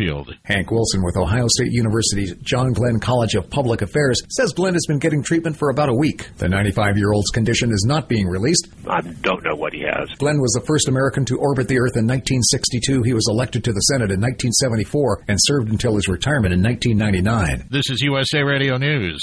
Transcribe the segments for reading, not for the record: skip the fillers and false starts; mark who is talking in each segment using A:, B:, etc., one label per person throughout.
A: Springfield.
B: Hank Wilson with Ohio State University's John Glenn College of Public Affairs says Glenn has been getting treatment for about a week. The 95-year-old's condition is not being released.
C: I don't know what he has.
B: Glenn was the first American to orbit the Earth in 1962. He was elected to the Senate in 1974 and served until his retirement in 1999.
A: This is USA Radio News.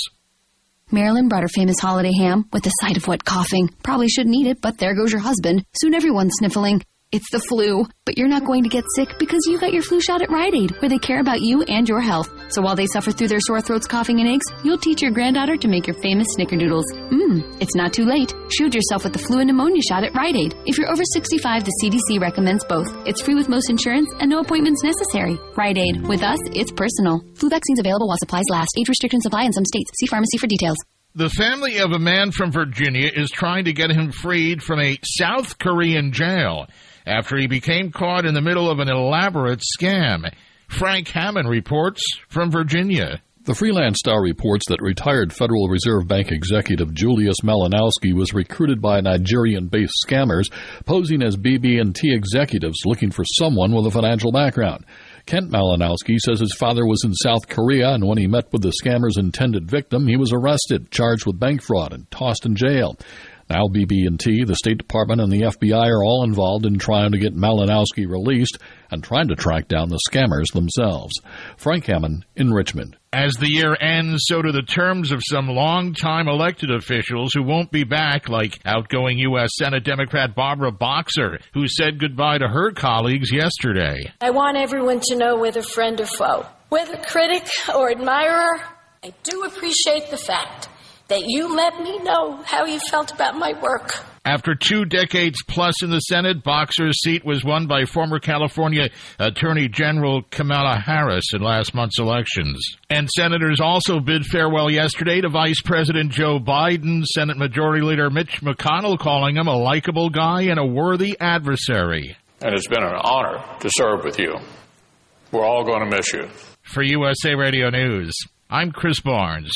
D: Marilyn brought her famous holiday ham with a side of wet coughing. Probably shouldn't eat it, but there goes your husband. Soon everyone's sniffling. It's the flu, but you're not going to get sick because you got your flu shot at Rite Aid, where they care about you and your health. So while they suffer through their sore throats, coughing, and aches, you'll teach your granddaughter to make your famous snickerdoodles. It's not too late. Shield yourself with the flu and pneumonia shot at Rite Aid. If you're over 65, the CDC recommends both. It's free with most insurance and no appointments necessary. Rite Aid. With us, it's personal. Flu vaccines available while supplies last. Age restrictions apply in some states. See pharmacy for details.
A: The family of a man from Virginia is trying to get him freed from a South Korean jail after he became caught in the middle of an elaborate scam. Frank Hammond reports from Virginia.
E: The Freelance Star reports that retired Federal Reserve Bank executive Julius Malinowski was recruited by Nigerian-based scammers posing as BB&T executives looking for someone with a financial background. Kent Malinowski says his father was in South Korea, and when he met with the scammer's intended victim, he was arrested, charged with bank fraud, and tossed in jail. Now BB&T, the State Department, and the FBI are all involved in trying to get Malinowski released and trying to track down the scammers themselves. Frank Hammond in Richmond.
A: As the year ends, so do the terms of some longtime elected officials who won't be back, like outgoing U.S. Senate Democrat Barbara Boxer, who said goodbye to her colleagues yesterday.
F: I want everyone to know, whether friend or foe, whether critic or admirer, I do appreciate the fact that you let me know how you felt about my work.
A: After 2 decades plus in the Senate, Boxer's seat was won by former California Attorney General Kamala Harris in last month's elections. And senators also bid farewell yesterday to Vice President Joe Biden, Senate Majority Leader Mitch McConnell calling him a likable guy and a worthy adversary.
G: And it's been an honor to serve with you. We're all going to miss you.
A: For USA Radio News, I'm Chris Barnes.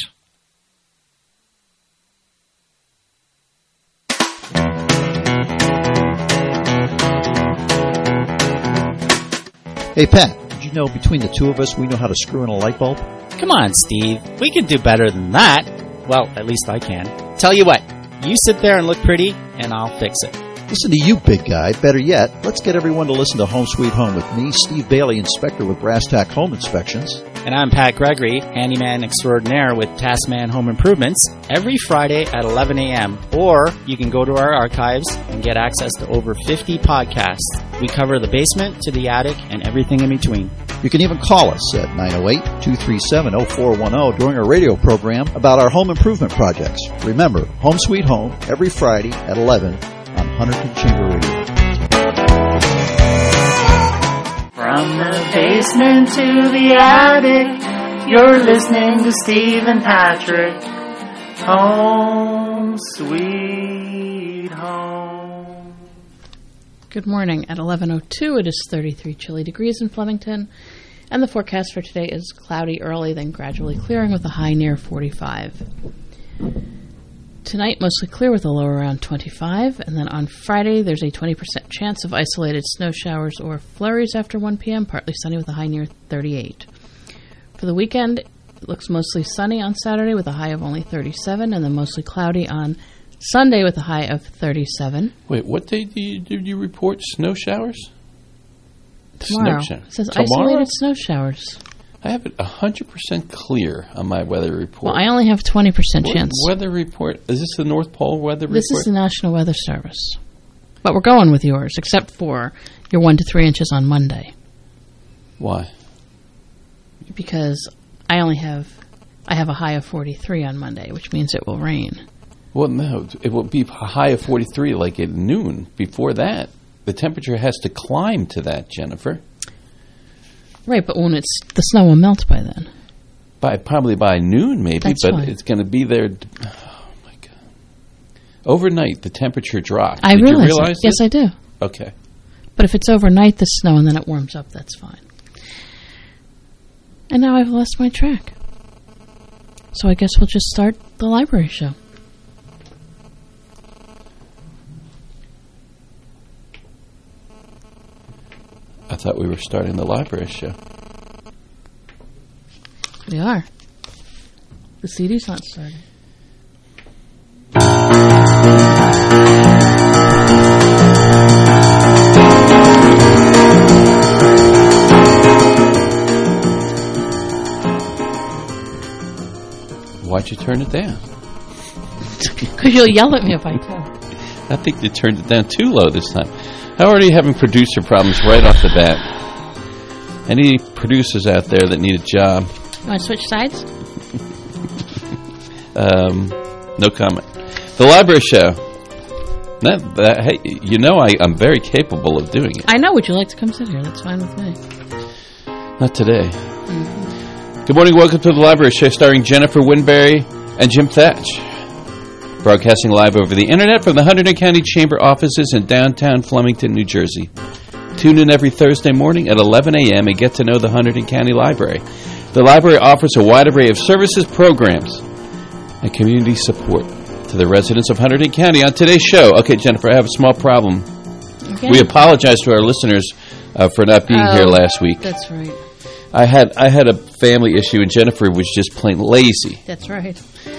H: Hey, Pat, did you know between the two of us, we know how to screw in a light bulb?
I: Come on, Steve. We can do better than that. Well, at least I can. Tell you what, you sit there and look pretty, and I'll fix it.
H: Listen to you, big guy. Better yet, let's get everyone to listen to Home Sweet Home with me, Steve Bailey, inspector with Brass Tack Home Inspections.
I: And I'm Pat Gregory, handyman extraordinaire with Taskman Home Improvements, every Friday at 11 a.m. Or you can go to our archives and get access to over 50 podcasts. We cover the basement to the attic and everything in between.
H: You can even call us at 908-237-0410 during our radio program about our home improvement projects. Remember, Home Sweet Home, every Friday at 11 on Hunterton Chamber Radio.
J: From the basement to the attic, you're listening to Steve and Patrick. Home Sweet Home.
K: Good morning. At 11:02, it is 33 chilly degrees in Flemington, and the forecast for today is cloudy early, then gradually clearing with a high near 45. Tonight, mostly clear with a low around 25, and then on Friday, there's a 20% chance of isolated snow showers or flurries after 1 p.m., partly sunny with a high near 38. For the weekend, it looks mostly sunny on Saturday with a high of only 37, and then mostly cloudy on Sunday with a high of 37.
L: Wait, what day did you report snow showers?
K: Tomorrow.
L: Snow
K: It says
L: tomorrow?
K: Isolated snow showers.
L: I have it 100% clear on my weather report.
K: Well, I only have 20% chance.
L: Weather report? Is this the North Pole weather report?
K: This is the National Weather Service. But we're going with yours, except for your 1 to 3 inches on Monday.
L: Why?
K: Because I have a high of 43 on Monday, which means it will rain.
L: Well, no, it will be a high of 43 like at noon. Before that, the temperature has to climb to that, Jennifer.
K: Right, but when the snow will melt by then.
L: Probably by noon, maybe.
K: That's
L: but
K: fine.
L: It's going to be there. Oh my God! Overnight, the temperature dropped.
K: Did
L: you realize
K: Yes, I do.
L: Okay.
K: But if it's overnight, the snow, and then it warms up, that's fine. And now I've lost my track. So I guess we'll just start the library show.
L: I thought we were starting the library show.
K: They are. The CD's not starting.
L: Why'd you turn it down?
K: Because you'll yell at me if I do.
L: I think you turned it down too low this time. How are you having producer problems right off the bat? Any producers out there that need a job?
K: You want to switch sides?
L: No comment. The library show. Hey, you know I'm very capable of doing it.
K: I know. Would you like to come sit here? That's fine with me.
L: Not today. Mm-hmm. Good morning. Welcome to the library show starring Jennifer Winberry and Jim Thatch. Broadcasting live over the internet from the Hunterdon County Chamber offices in downtown Flemington, New Jersey. Tune in every Thursday morning at 11 a.m. and get to know the Hunterdon County Library. The library offers a wide array of services, programs, and community support to the residents of Hunterdon County. On today's show, okay, Jennifer, I have a small problem. Okay. We apologize to our listeners for not being here last week.
K: That's right.
L: I had a family issue, and Jennifer was just plain lazy.
K: That's right.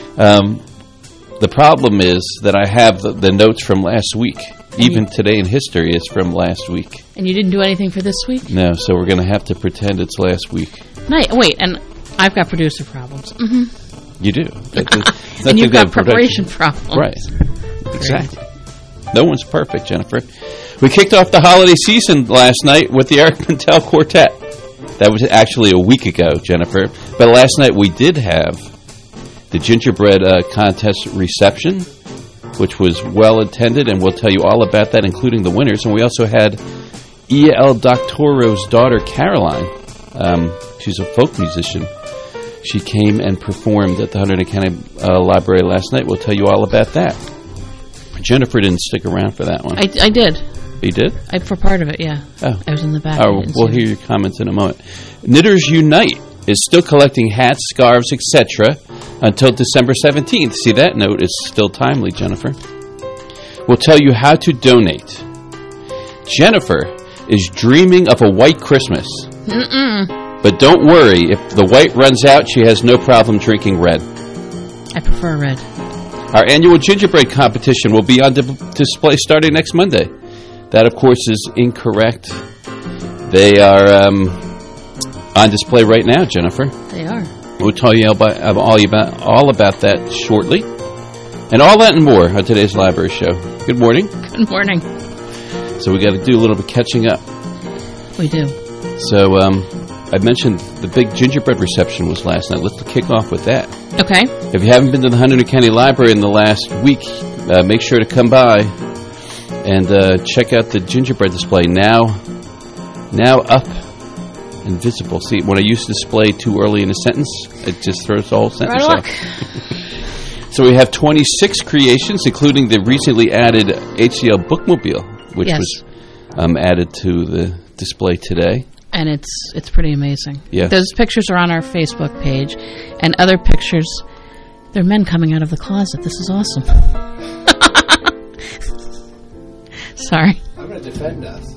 L: The problem is that I have the notes from last week. Even today in history is from last week.
K: And you didn't do anything for this week?
L: No, so we're going to have to pretend it's last week.
K: Wait, and I've got producer problems. Mm-hmm.
L: You do.
K: And you've got preparation problems.
L: Right. Exactly. No one's perfect, Jennifer. We kicked off the holiday season last night with the Eric Mintel Quartet. That was actually a week ago, Jennifer. But last night we did have the gingerbread contest reception, which was well attended, and we'll tell you all about that, including the winners. And we also had E.L. Doctorow's daughter, Caroline. She's a folk musician. She came and performed at the Hunterdon County Library last night. We'll tell you all about that. Jennifer didn't stick around for that one.
K: I did.
L: You did?
K: For part of it, yeah.
L: Oh.
K: I was in the back.
L: We'll hear your comments in a moment. Knitters Unite is still collecting hats, scarves, etc. until December 17th. See, that note is still timely, Jennifer. We'll tell you how to donate. Jennifer is dreaming of a white Christmas. But don't worry, if the white runs out, she has no problem drinking red.
K: I prefer red.
L: Our annual gingerbread competition will be on display starting next Monday. That, of course, is incorrect. They are on display right now, Jennifer.
K: They are.
L: We'll tell you all about that shortly. And all that and more on today's library show. Good morning.
K: Good morning.
L: So we got to do a little bit catching up.
K: We do.
L: So I mentioned the big gingerbread reception was last night. Let's kick off with that.
K: Okay.
L: If you haven't been to the Hunterdon County Library in the last week, make sure to come by and check out the gingerbread display. Now up and visible. See, when I use display too early in a sentence, it just throws the whole sentence out. So we have 26 creations, including the recently added HCL Bookmobile, which was added to the display today.
K: And it's pretty amazing.
L: Yeah.
K: Those pictures are on our Facebook page. And other pictures, they're men coming out of the closet. This is awesome. Sorry.
C: I'm going to defend us.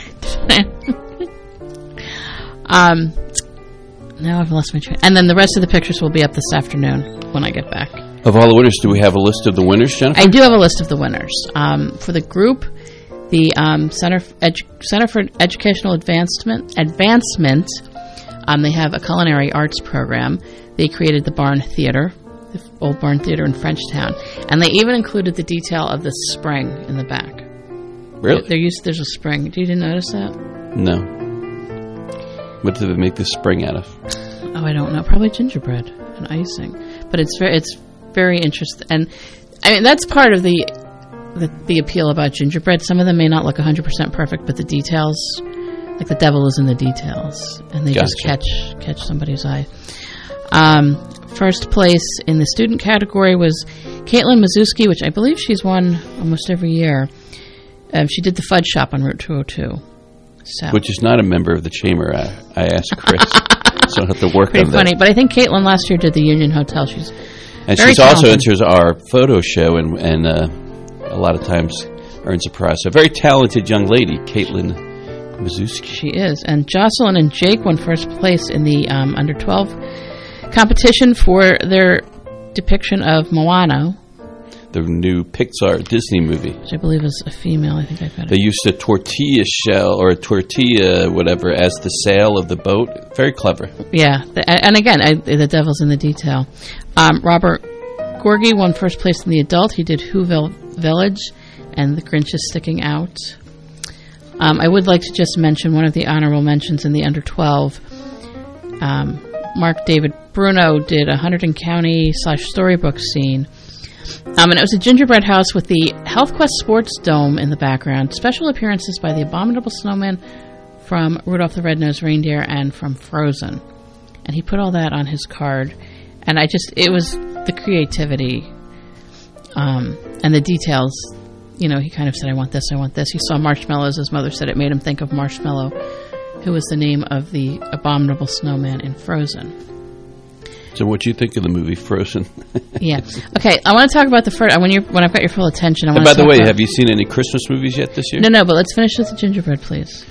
K: Now I've lost my train. And then the rest of the pictures will be up this afternoon when I get back.
L: Of all the winners, do we have a list of the winners, Jennifer?
K: I do have a list of the winners. For the group, the Center for Educational Advancement, they have a culinary arts program. They created the Barn Theater, the Old Barn Theater in Frenchtown. And they even included the detail of the spring in the back.
L: Really?
K: There's a spring. You didn't notice that?
L: No. What did they make this spring out of?
K: Oh, I don't know. Probably gingerbread and icing. But it's very interesting. And I mean, that's part of the appeal about gingerbread. Some of them may not look 100% perfect, but the details, like the devil is in the details, and they just catch somebody's eye. First place in the student category was Caitlin Mazuski, which I believe she's won almost every year. She did the Fudge Shop on Route 202. So.
L: Which is not a member of the chamber. I asked Chris, so I have to work on that.
K: Pretty funny, but I think Caitlin last year did the Union Hotel. She's
L: also enters our photo show and a lot of times earns a prize. So a very talented young lady, Caitlin Mazuski.
K: She is. And Jocelyn and Jake won first place in the under 12 competition for their depiction of Moana,
L: the new Pixar Disney movie,
K: which I believe is a female. I think I got it.
L: They used a tortilla shell or a tortilla, whatever, as the sail of the boat. Very clever.
K: Yeah, and again, the devil's in the detail. Robert Gorgie won first place in the adult. He did Whoville Village and The Grinch is Sticking Out. I would like to just mention one of the honorable mentions in the under 12. Mark David Bruno did a Hunterdon County / storybook scene. And it was a gingerbread house with the HealthQuest Sports Dome in the background. Special appearances by the Abominable Snowman from Rudolph the Red-Nosed Reindeer and from Frozen. And he put all that on his card. And it was the creativity and the details. You know, he kind of said, I want this, I want this. He saw marshmallows. His mother said it made him think of Marshmallow, who was the name of the Abominable Snowman in Frozen.
L: So what do you think of the movie Frozen?
K: Yeah. Okay, I want to talk about the first... When I've got your full attention, I want to
L: by the way, have you seen any Christmas movies yet this year?
K: No, but let's finish with the gingerbread, please.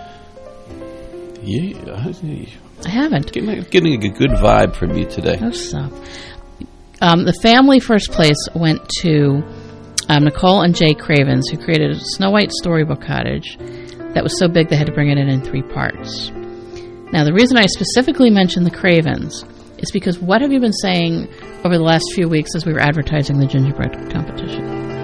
L: Yeah.
K: I haven't.
L: Getting a good vibe from you today.
K: Oh, stop. The family first place went to Nicole and Jay Cravens, who created a Snow White storybook cottage that was so big they had to bring it in 3 parts. Now, the reason I specifically mentioned the Cravens is because what have you been saying over the last few weeks as we were advertising the gingerbread competition?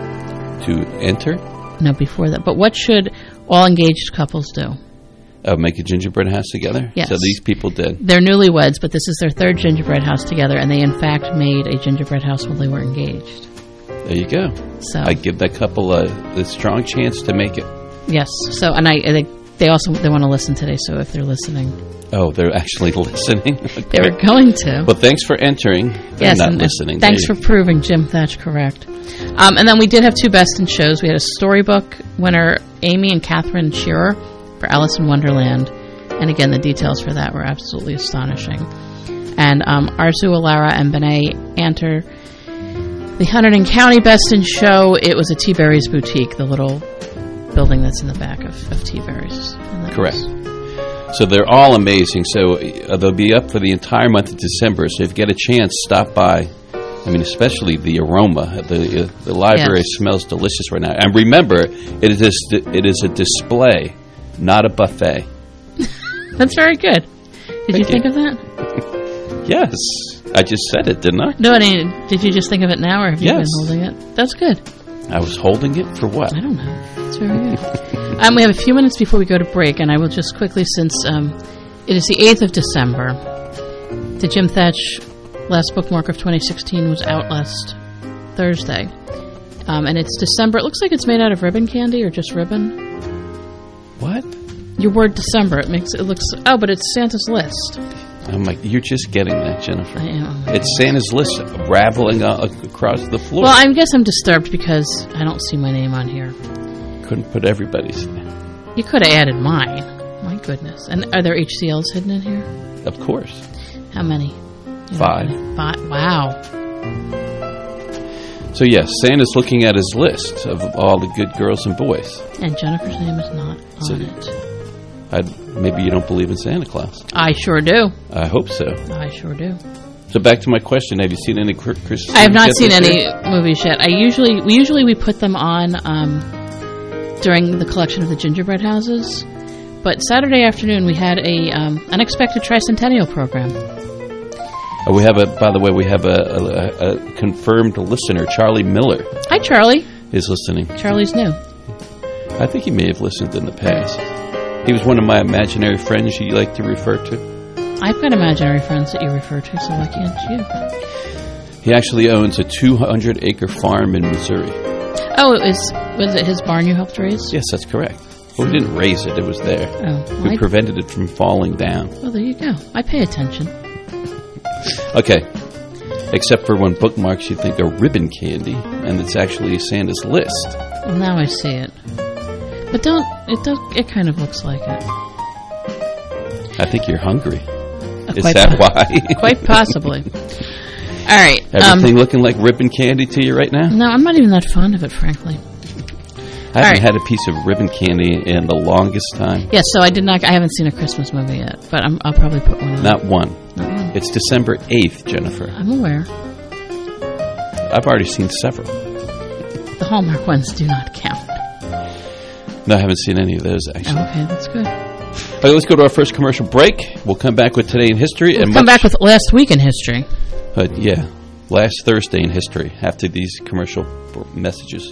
L: To enter?
K: No, before that. But what should all engaged couples do?
L: Make a gingerbread house together?
K: Yes.
L: So these people did.
K: They're newlyweds, but this is their 3rd gingerbread house together, and they in fact made a gingerbread house while they were engaged.
L: There you go.
K: So
L: I give that couple a strong chance to make it.
K: Yes. So, and I think they want to listen today. So if they're listening,
L: oh, they're actually listening. Okay.
K: They were going to.
L: Well, thanks for entering. They're not listening.
K: Thanks for proving Jim Thatch correct. And then we did have 2 best in shows. We had a storybook winner, Amy and Catherine Shearer, for Alice in Wonderland, and again the details for that were absolutely astonishing. And Arzu Alara and Benet Anter. The Hunterdon County Best in Show, it was a Tea Berries Boutique, the little building that's in the back of Tea Berries.
L: Correct. So they're all amazing. So they'll be up for the entire month of December. So if you get a chance, stop by. I mean, especially the aroma. The library smells delicious right now. And remember, it is a display, not a buffet.
K: That's very good. Did you think of that?
L: Yes. I just said it, didn't I?
K: No, did you just think of it now, or have you been holding it? That's good.
L: I was holding it for what?
K: I don't know. It's very good. We have a few minutes before we go to break, and I will just quickly, since it is the 8th of December, the Jim Thatch last bookmark of 2016 was out last Thursday. And it's December. It looks like it's made out of ribbon candy or just ribbon.
L: What?
K: Your word December. It looks... Oh, but it's Santa's list.
L: I'm like, you're just getting that, Jennifer.
K: I am.
L: It's Santa's list raveling across the floor.
K: Well, I guess I'm disturbed because I don't see my name on here.
L: Couldn't put everybody's name.
K: You could have added mine. My goodness. And are there HCLs hidden in here?
L: Of course.
K: How many?
L: 5.
K: 5. Wow.
L: So, yes, Santa's looking at his list of all the good girls and boys.
K: And Jennifer's name is not on it.
L: Maybe you don't believe in Santa Claus.
K: I sure do.
L: I hope so.
K: I sure do.
L: So back to my question: have you seen any Christmas?
K: I have not seen any movies yet. We put them on during the collection of the gingerbread houses, but Saturday afternoon we had a unexpected tricentennial program.
L: We have a confirmed listener, Charlie Miller.
K: Hi, Charlie.
L: Is listening.
K: Charlie's new.
L: I think he may have listened in the past. He was one of my imaginary friends you like to refer to.
K: I've got imaginary friends that you refer to, so why can't you?
L: He actually owns a 200-acre farm in Missouri.
K: Oh, was it his barn you helped raise?
L: Yes, that's correct. Well, we didn't raise it. It was there.
K: Oh,
L: we prevented it from falling down.
K: Well, there you go. I pay attention.
L: Okay. Except for when bookmarks you think are ribbon candy, and it's actually Santa's list.
K: Well, now I see it. But it kind of looks like it.
L: I think you're hungry. Is that why?
K: Quite possibly. All right.
L: Everything looking like ribbon candy to you right now?
K: No, I'm not even that fond of it, frankly.
L: I haven't had a piece of ribbon candy in the longest time.
K: Yes, so I haven't seen a Christmas movie yet, but I'll probably put one on.
L: Not one.
K: Not one
L: It's December 8th, Jennifer.
K: I'm aware.
L: I've already seen several.
K: The Hallmark ones do not count.
L: No, I haven't seen any of those, actually.
K: Okay, that's good.
L: Okay, let's go to our first commercial break. We'll come back with Today in History.
K: We'll come back with Last Week in History.
L: Yeah, last Thursday in history after these commercial messages.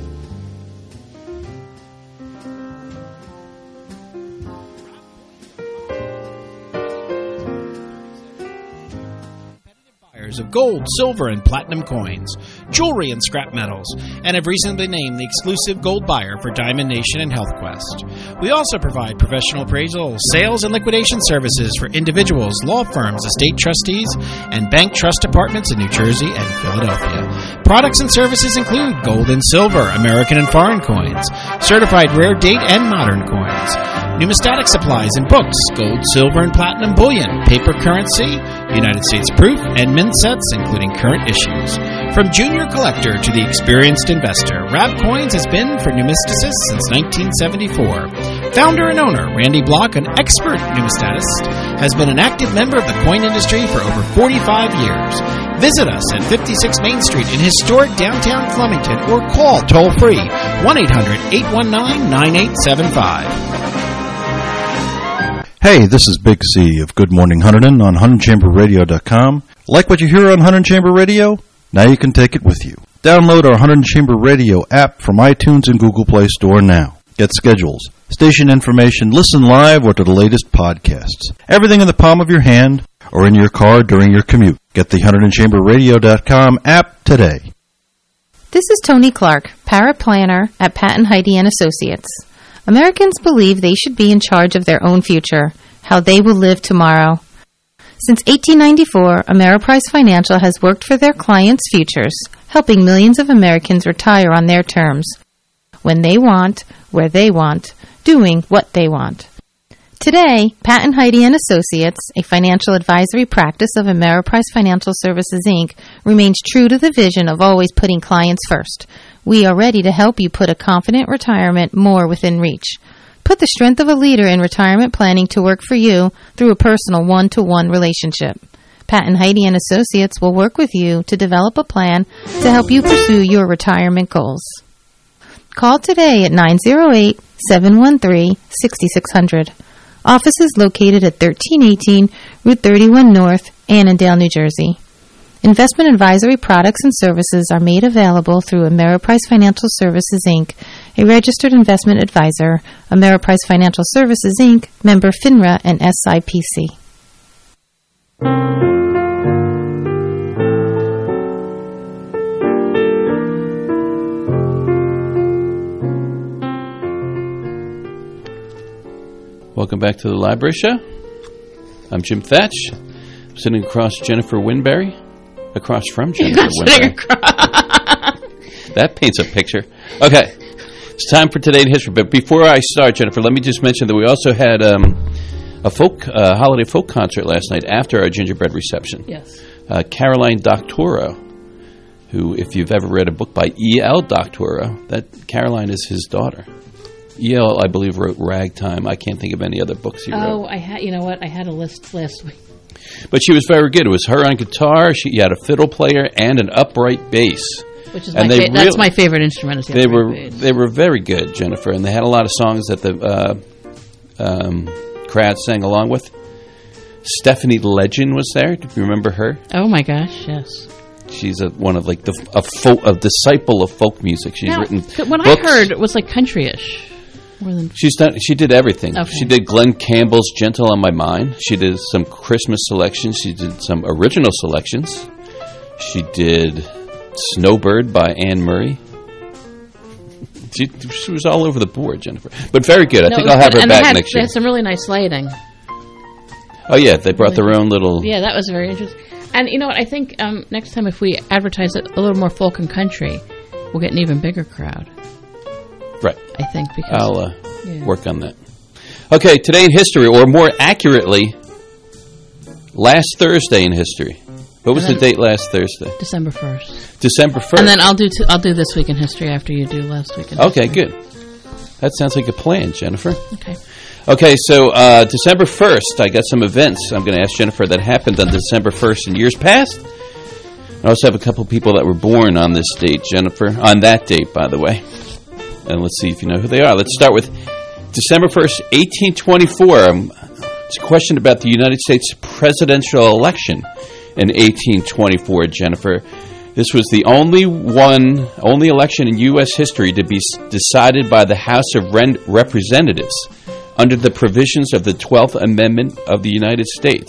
C: Of gold, silver, and platinum coins, jewelry and scrap metals, and have recently been named the exclusive gold buyer for Diamond Nation and HealthQuest. We also provide professional appraisal, sales, and liquidation services for individuals, law firms, estate trustees, and bank trust departments in New Jersey and Philadelphia. Products and services include gold and silver, American and foreign coins, certified rare date and modern coins, numismatic supplies and books, gold, silver, and platinum bullion, paper currency, United States proof, and mint sets, including current issues. From junior collector to the experienced investor, Rab Coins has been for numisticists since 1974. Founder and owner Randy Block, an expert numismatist, has been an active member of the coin industry for over 45 years. Visit us at 56 Main Street in historic downtown Flemington or call toll-free 1-800-819-9875.
M: Hey, this is Big C of Good Morning Hunterdon on HunterdonChamberRadio.com. Like what you hear on Hunterdon Chamber Radio? Now you can take it with you. Download our Hunterdon Chamber Radio app from iTunes and Google Play Store now. Get schedules, station information, listen live, or to the latest podcasts. Everything in the palm of your hand or in your car during your commute. Get the HunterdonChamberRadio.com app today.
N: This is Tony Clark, paraplanner at Patton Heidi & Associates. Americans believe they should be in charge of their own future, how they will live tomorrow. Since 1894, Ameriprise Financial has worked for their clients' futures, helping millions of Americans retire on their terms, when they want, where they want, doing what they want. Today, Patton Heidi & Associates, a financial advisory practice of Ameriprise Financial Services, Inc., remains true to the vision of always putting clients first. We are ready to help you put a confident retirement more within reach. Put the strength of a leader in retirement planning to work for you through a personal one-to-one relationship. Patton Heidi & Associates will work with you to develop a plan to help you pursue your retirement goals. Call today at 908-713-6600. Office is located at 1318 Route 31 North, Annandale, New Jersey. Investment advisory products and services are made available through Ameriprise Financial Services, Inc., a registered investment advisor, Ameriprise Financial Services, Inc., member FINRA and SIPC.
L: Welcome back to the Library Show. I'm Jim Thatch. I'm sitting across Jennifer Winberry. Across from Jennifer Winberry. That paints a picture. Okay. It's time for Today in History. But before I start, Jennifer, let me just mention that we also had a holiday folk concert last night after our gingerbread reception.
K: Yes.
L: Caroline Doctorow, who, if you've ever read a book by E.L. Doctorow, that Caroline is his daughter. E.L., I believe, wrote Ragtime. I can't think of any other books he wrote.
K: Oh, I had a list last week.
L: But she was very good. It was her on guitar. She had a fiddle player and an upright bass.
K: Which is that's my favorite instrument.
L: They were very good, Jennifer, and they had a lot of songs that the crowd sang along with. Stephanie Legend was there. Do you remember her?
K: Oh my gosh, yes.
L: She's one of a disciple of folk music. She's written
K: what
L: books.
K: I heard was like country-ish.
L: She did everything.
K: Okay.
L: She did Glenn Campbell's Gentle on My Mind. She did some Christmas selections. She did some original selections. She did Snowbird by Anne Murray. She was all over the board, Jennifer. But very good. I think I'll have her back next year.
K: They had some really nice lighting.
L: Oh, yeah. They brought their own little...
K: Yeah, that was very interesting. And you know what? I think next time if we advertise it a little more folk and country, we'll get an even bigger crowd.
L: Right.
K: I think because
L: I'll work on that. Okay, today in history, or more accurately, last Thursday in history. What was the date last Thursday?
K: December 1st.
L: December 1st.
K: And then I'll do This Week in History after you do Last Week in History.
L: Okay, good. That sounds like a plan, Jennifer.
K: Okay.
L: Okay, so December 1st, I got some events I'm going to ask Jennifer that happened on December 1st in years past. I also have a couple people that were born on this date, Jennifer. On that date, by the way. And let's see if you know who they are. Let's start with December 1st, 1824. It's a question about the United States presidential election in 1824, Jennifer. This was the only election in U.S. history to be decided by the House of Representatives under the provisions of the 12th Amendment of the United States.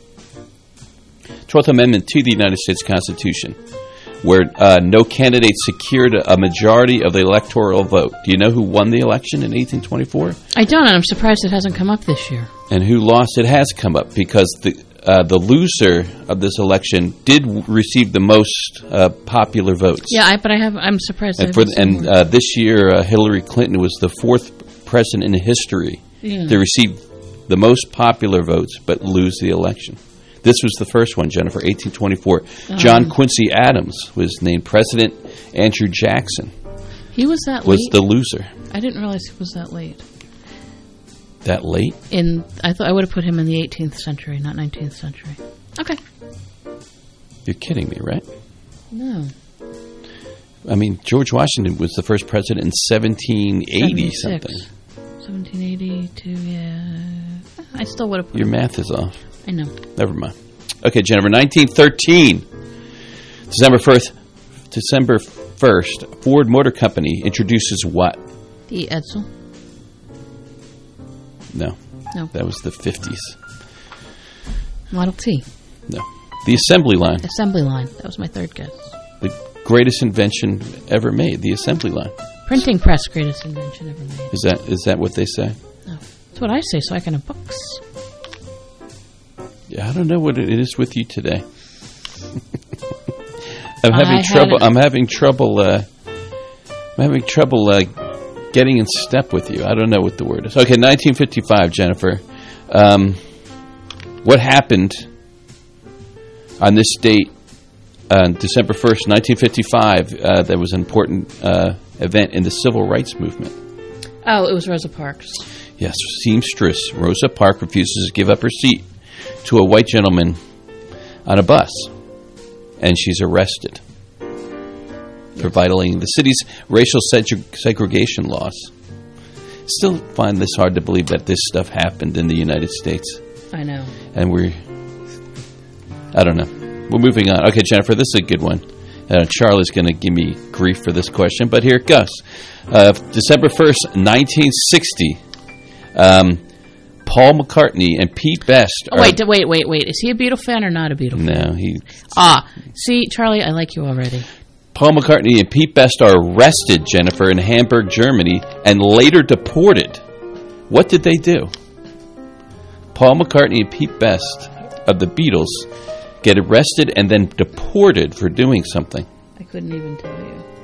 L: 12th Amendment to the United States Constitution, where no candidate secured a majority of the electoral vote. Do you know who won the election in 1824?
K: I don't, and I'm surprised it hasn't come up this year.
L: And who lost? It has come up because the loser of this election did receive the most popular votes.
K: Yeah, I'm surprised.
L: And this year, Hillary Clinton was the fourth president in history to receive the most popular votes but lose the election. This was the first one, Jennifer, 1824. John Quincy Adams was named president. Andrew Jackson
K: he was that
L: was
K: late?
L: The loser.
K: I didn't realize he was that late.
L: That late?
K: I thought I would have put him in the 18th century, not 19th century. Okay.
L: You're kidding me, right?
K: No.
L: I mean, George Washington was the first president in 1780 something.
K: 1782, yeah. I still would have put
L: Your math is off.
K: I know.
L: Never mind. Okay, Jennifer, 1913. December 1st, Ford Motor Company introduces what?
K: The Edsel.
L: No. That was the 50s.
K: Model T.
L: No. The assembly line.
K: Assembly line. That was my third guess.
L: The greatest invention ever made, the assembly line.
K: Printing press, greatest invention ever made.
L: Is that what they say?
K: No. That's what I say, so I can have books.
L: Yeah, I don't know what it is with you today. I'm having trouble getting in step with you. I don't know what the word is. Okay, 1955, Jennifer. What happened on this date, December 1st, 1955, that was an important event in the civil rights movement?
K: Oh, it was Rosa Parks.
L: Yes, seamstress Rosa Parks refuses to give up her seat to a white gentleman on a bus, and she's arrested for violating the city's racial segregation laws. Still find this hard to believe that this stuff happened in the United States.
K: I know.
L: And I don't know. We're moving on. Okay, Jennifer, this is a good one. Charlie's going to give me grief for this question, but here it goes. December 1st, 1960, Paul McCartney and Pete Best.
K: Wait. Is he a Beatle fan or not a Beatle fan?
L: No,
K: See, Charlie, I like you already.
L: Paul McCartney and Pete Best are arrested, Jennifer, in Hamburg, Germany, and later deported. What did they do? Paul McCartney and Pete Best of the Beatles get arrested and then deported for doing something.
K: I couldn't even tell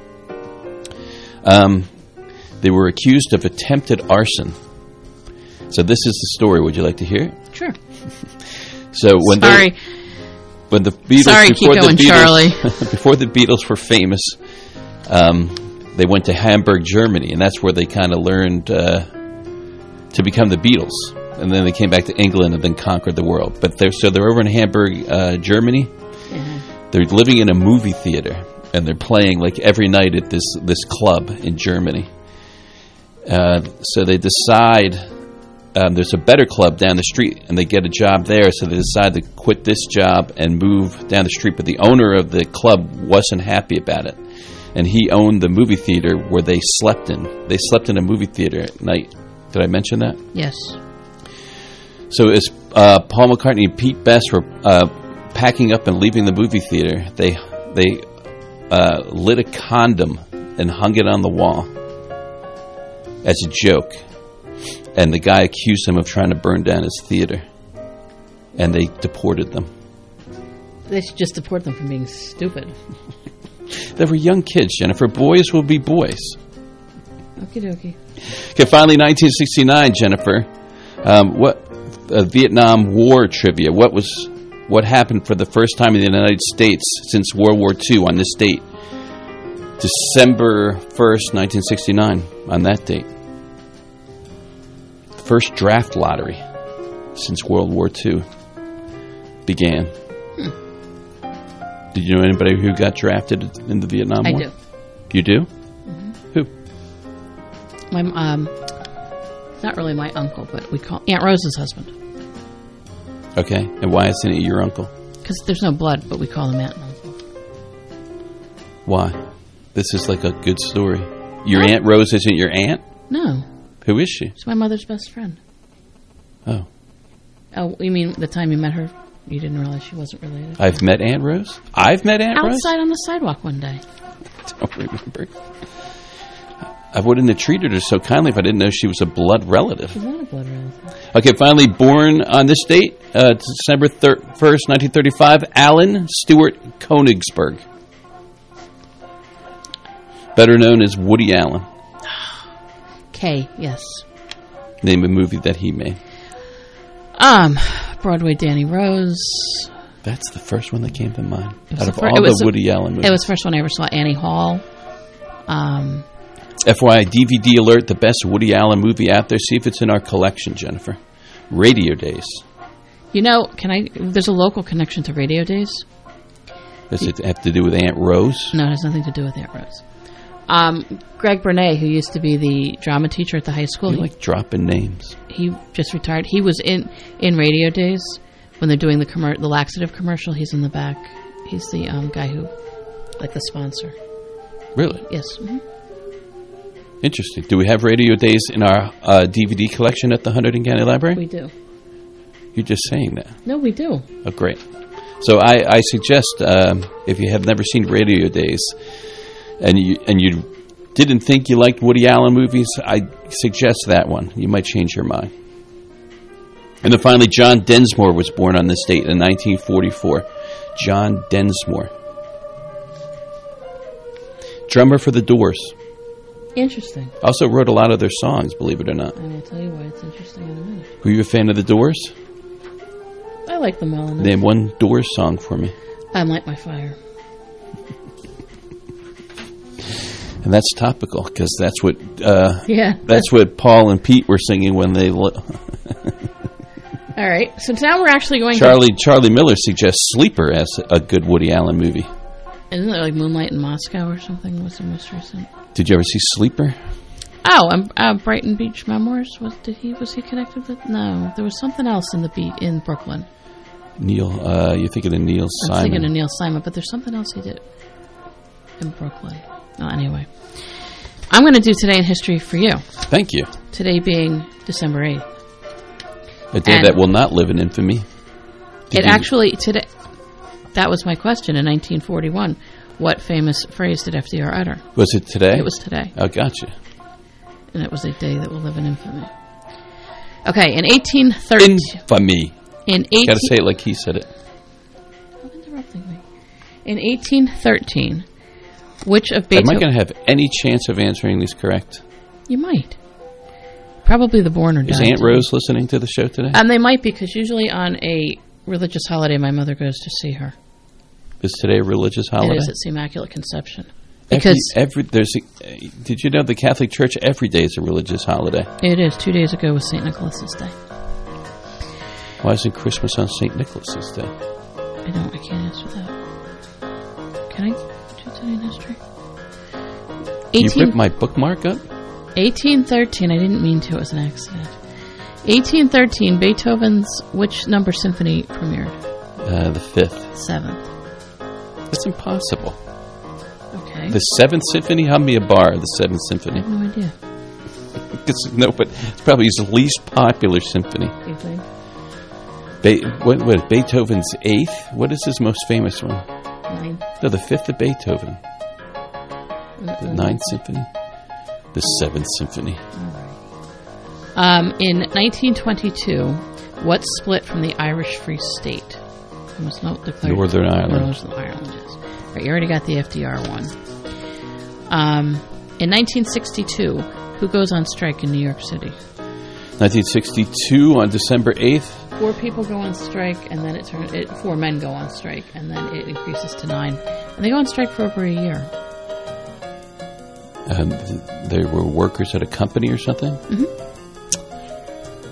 K: you.
L: They were accused of attempted arson. So this is the story. Would you like to hear it?
K: Sure.
L: So when the Beatles,
K: Charlie.
L: Before the Beatles were famous, they went to Hamburg, Germany, and that's where they kind of learned to become the Beatles. And then they came back to England and then conquered the world. But they're over in Hamburg, Germany. Mm-hmm. They're living in a movie theater, and they're playing like every night at this club in Germany. So they decide there's a better club down the street, and they get a job there. So they decide to quit this job and move down the street. But the owner of the club wasn't happy about it, and he owned the movie theater where they slept in. They slept in a movie theater at night. Did I mention that?
K: Yes.
L: So as Paul McCartney and Pete Best were packing up and leaving the movie theater, they lit a condom and hung it on the wall as a joke. And the guy accused them of trying to burn down his theater. And they deported them.
K: They should just deport them for being stupid.
L: They were young kids, Jennifer. Boys will be boys.
K: Okie dokie.
L: Okay, finally, 1969, Jennifer. Vietnam War trivia. What happened for the first time in the United States since World War II on this date? December 1st, 1969, on that date. first draft lottery since World War II began. Did you know anybody who got drafted in the Vietnam War?
K: I do.
L: You do?
K: Mm-hmm.
L: Who?
K: My not really my uncle, but we call Aunt Rose's husband.
L: Okay, and why isn't it your uncle?
K: Because there's no blood, but we call him Aunt and Uncle.
L: Why? This is like a good story. Your Aunt Rose isn't your aunt?
K: No.
L: Who is she?
K: She's my mother's best friend.
L: Oh.
K: Oh, you mean the time you met her, you didn't realize she wasn't related?
L: I've met Aunt Rose? I've met Aunt Rose?
K: Outside on the sidewalk one day.
L: I don't remember. I wouldn't have treated her so kindly if I didn't know she was a blood relative.
K: She's not a blood relative.
L: Okay, finally born on this date, December 1st, 1935, Alan Stewart Konigsberg. Better known as Woody Allen.
K: K, yes.
L: Name a movie that he made.
K: Broadway Danny Rose.
L: That's the first one that came to mind.
K: Out
L: of all the Woody Allen movies.
K: It was the first one I ever saw, Annie Hall.
L: FYI, DVD alert, the best Woody Allen movie out there. See if it's in our collection, Jennifer. Radio Days.
K: You know, there's a local connection to Radio Days.
L: Does it have to do with Aunt Rose?
K: No, it has nothing to do with Aunt Rose. Greg Bernay, who used to be the drama teacher at the high school.
L: You like dropping names.
K: He just retired. He was in Radio Days when they're doing the laxative commercial. He's in the back. He's the guy who, like the sponsor.
L: Really?
K: Yes. Mm-hmm.
L: Interesting. Do we have Radio Days in our DVD collection at the Hunterdon County Library?
K: We do.
L: You're just saying that.
K: No, we do.
L: Oh, great. So I suggest if you have never seen Radio Days and you didn't think you liked Woody Allen movies, I suggest that one. You might change your mind. And then finally, John Densmore was born on this date in 1944. John Densmore. Drummer for The Doors.
K: Interesting.
L: Also wrote a lot of their songs, believe it or not.
K: And I'll tell you why it's interesting in a minute.
L: Were you a fan of The Doors?
K: I like them well enough.
L: Name one Doors song for me.
K: Light My Fire.
L: And that's topical, because that's what
K: that's
L: what Paul and Pete were singing when they...
K: All right, so now we're actually going
L: Charlie Miller suggests Sleeper as a good Woody Allen movie.
K: Isn't it like Moonlight in Moscow or something was the most recent?
L: Did you ever see Sleeper?
K: Oh, Brighton Beach Memoirs. Was he connected with? No, there was something else in Brooklyn.
L: Neil, you're thinking of Neil Simon.
K: I'm thinking of Neil Simon, but there's something else he did in Brooklyn. Anyway, I'm going to do Today in History for you.
L: Thank you.
K: Today being December 8th.
L: A day that will not live in infamy.
K: Today. That was my question in 1941. What famous phrase did FDR utter?
L: Was it today?
K: It was today.
L: Oh, gotcha.
K: And it was a day that will live in infamy. Okay, in 1813...
L: Infamy. Got to say it like he said it.
K: Stop interrupting me. In 1813, which of Beethoven...
L: Am I going to have any chance of answering these correct?
K: You might. Probably the born or died.
L: Is Aunt Rose listening to the show today?
K: They might, because usually on a religious holiday, my mother goes to see her.
L: Is today a religious holiday?
K: It is. It's the Immaculate Conception.
L: Did you know the Catholic Church every day is a religious holiday?
K: It is. 2 days ago was St. Nicholas's Day.
L: Why isn't Christmas on St. Nicholas's Day?
K: I can't answer that. Can I do Today in History?
L: You ripped my bookmark up?
K: 1813. I didn't mean to. It was an accident. 1813, Beethoven's which number symphony premiered?
L: The 5th.
K: 7th.
L: That's impossible.
K: Okay.
L: The 7th Symphony? How me a bar, the 7th Symphony?
K: I have no idea.
L: But it's probably his least popular symphony.
K: You think?
L: What Beethoven's 8th? What is his most famous one?
K: 9th.
L: No, the 5th of Beethoven. The 9th Symphony? The 7th Symphony.
K: In 1922, what split from the Irish Free State? It was not declared
L: Northern Ireland.
K: Northern Ireland, yes. Right, you already got the FDR one. In 1962, who goes on strike in New York City?
L: 1962 on December 8th.
K: 4 people go on strike, and then 4 men go on strike, and then it increases to 9. And they go on strike for over a year.
L: There were workers at a company or something?
K: Mm-hmm.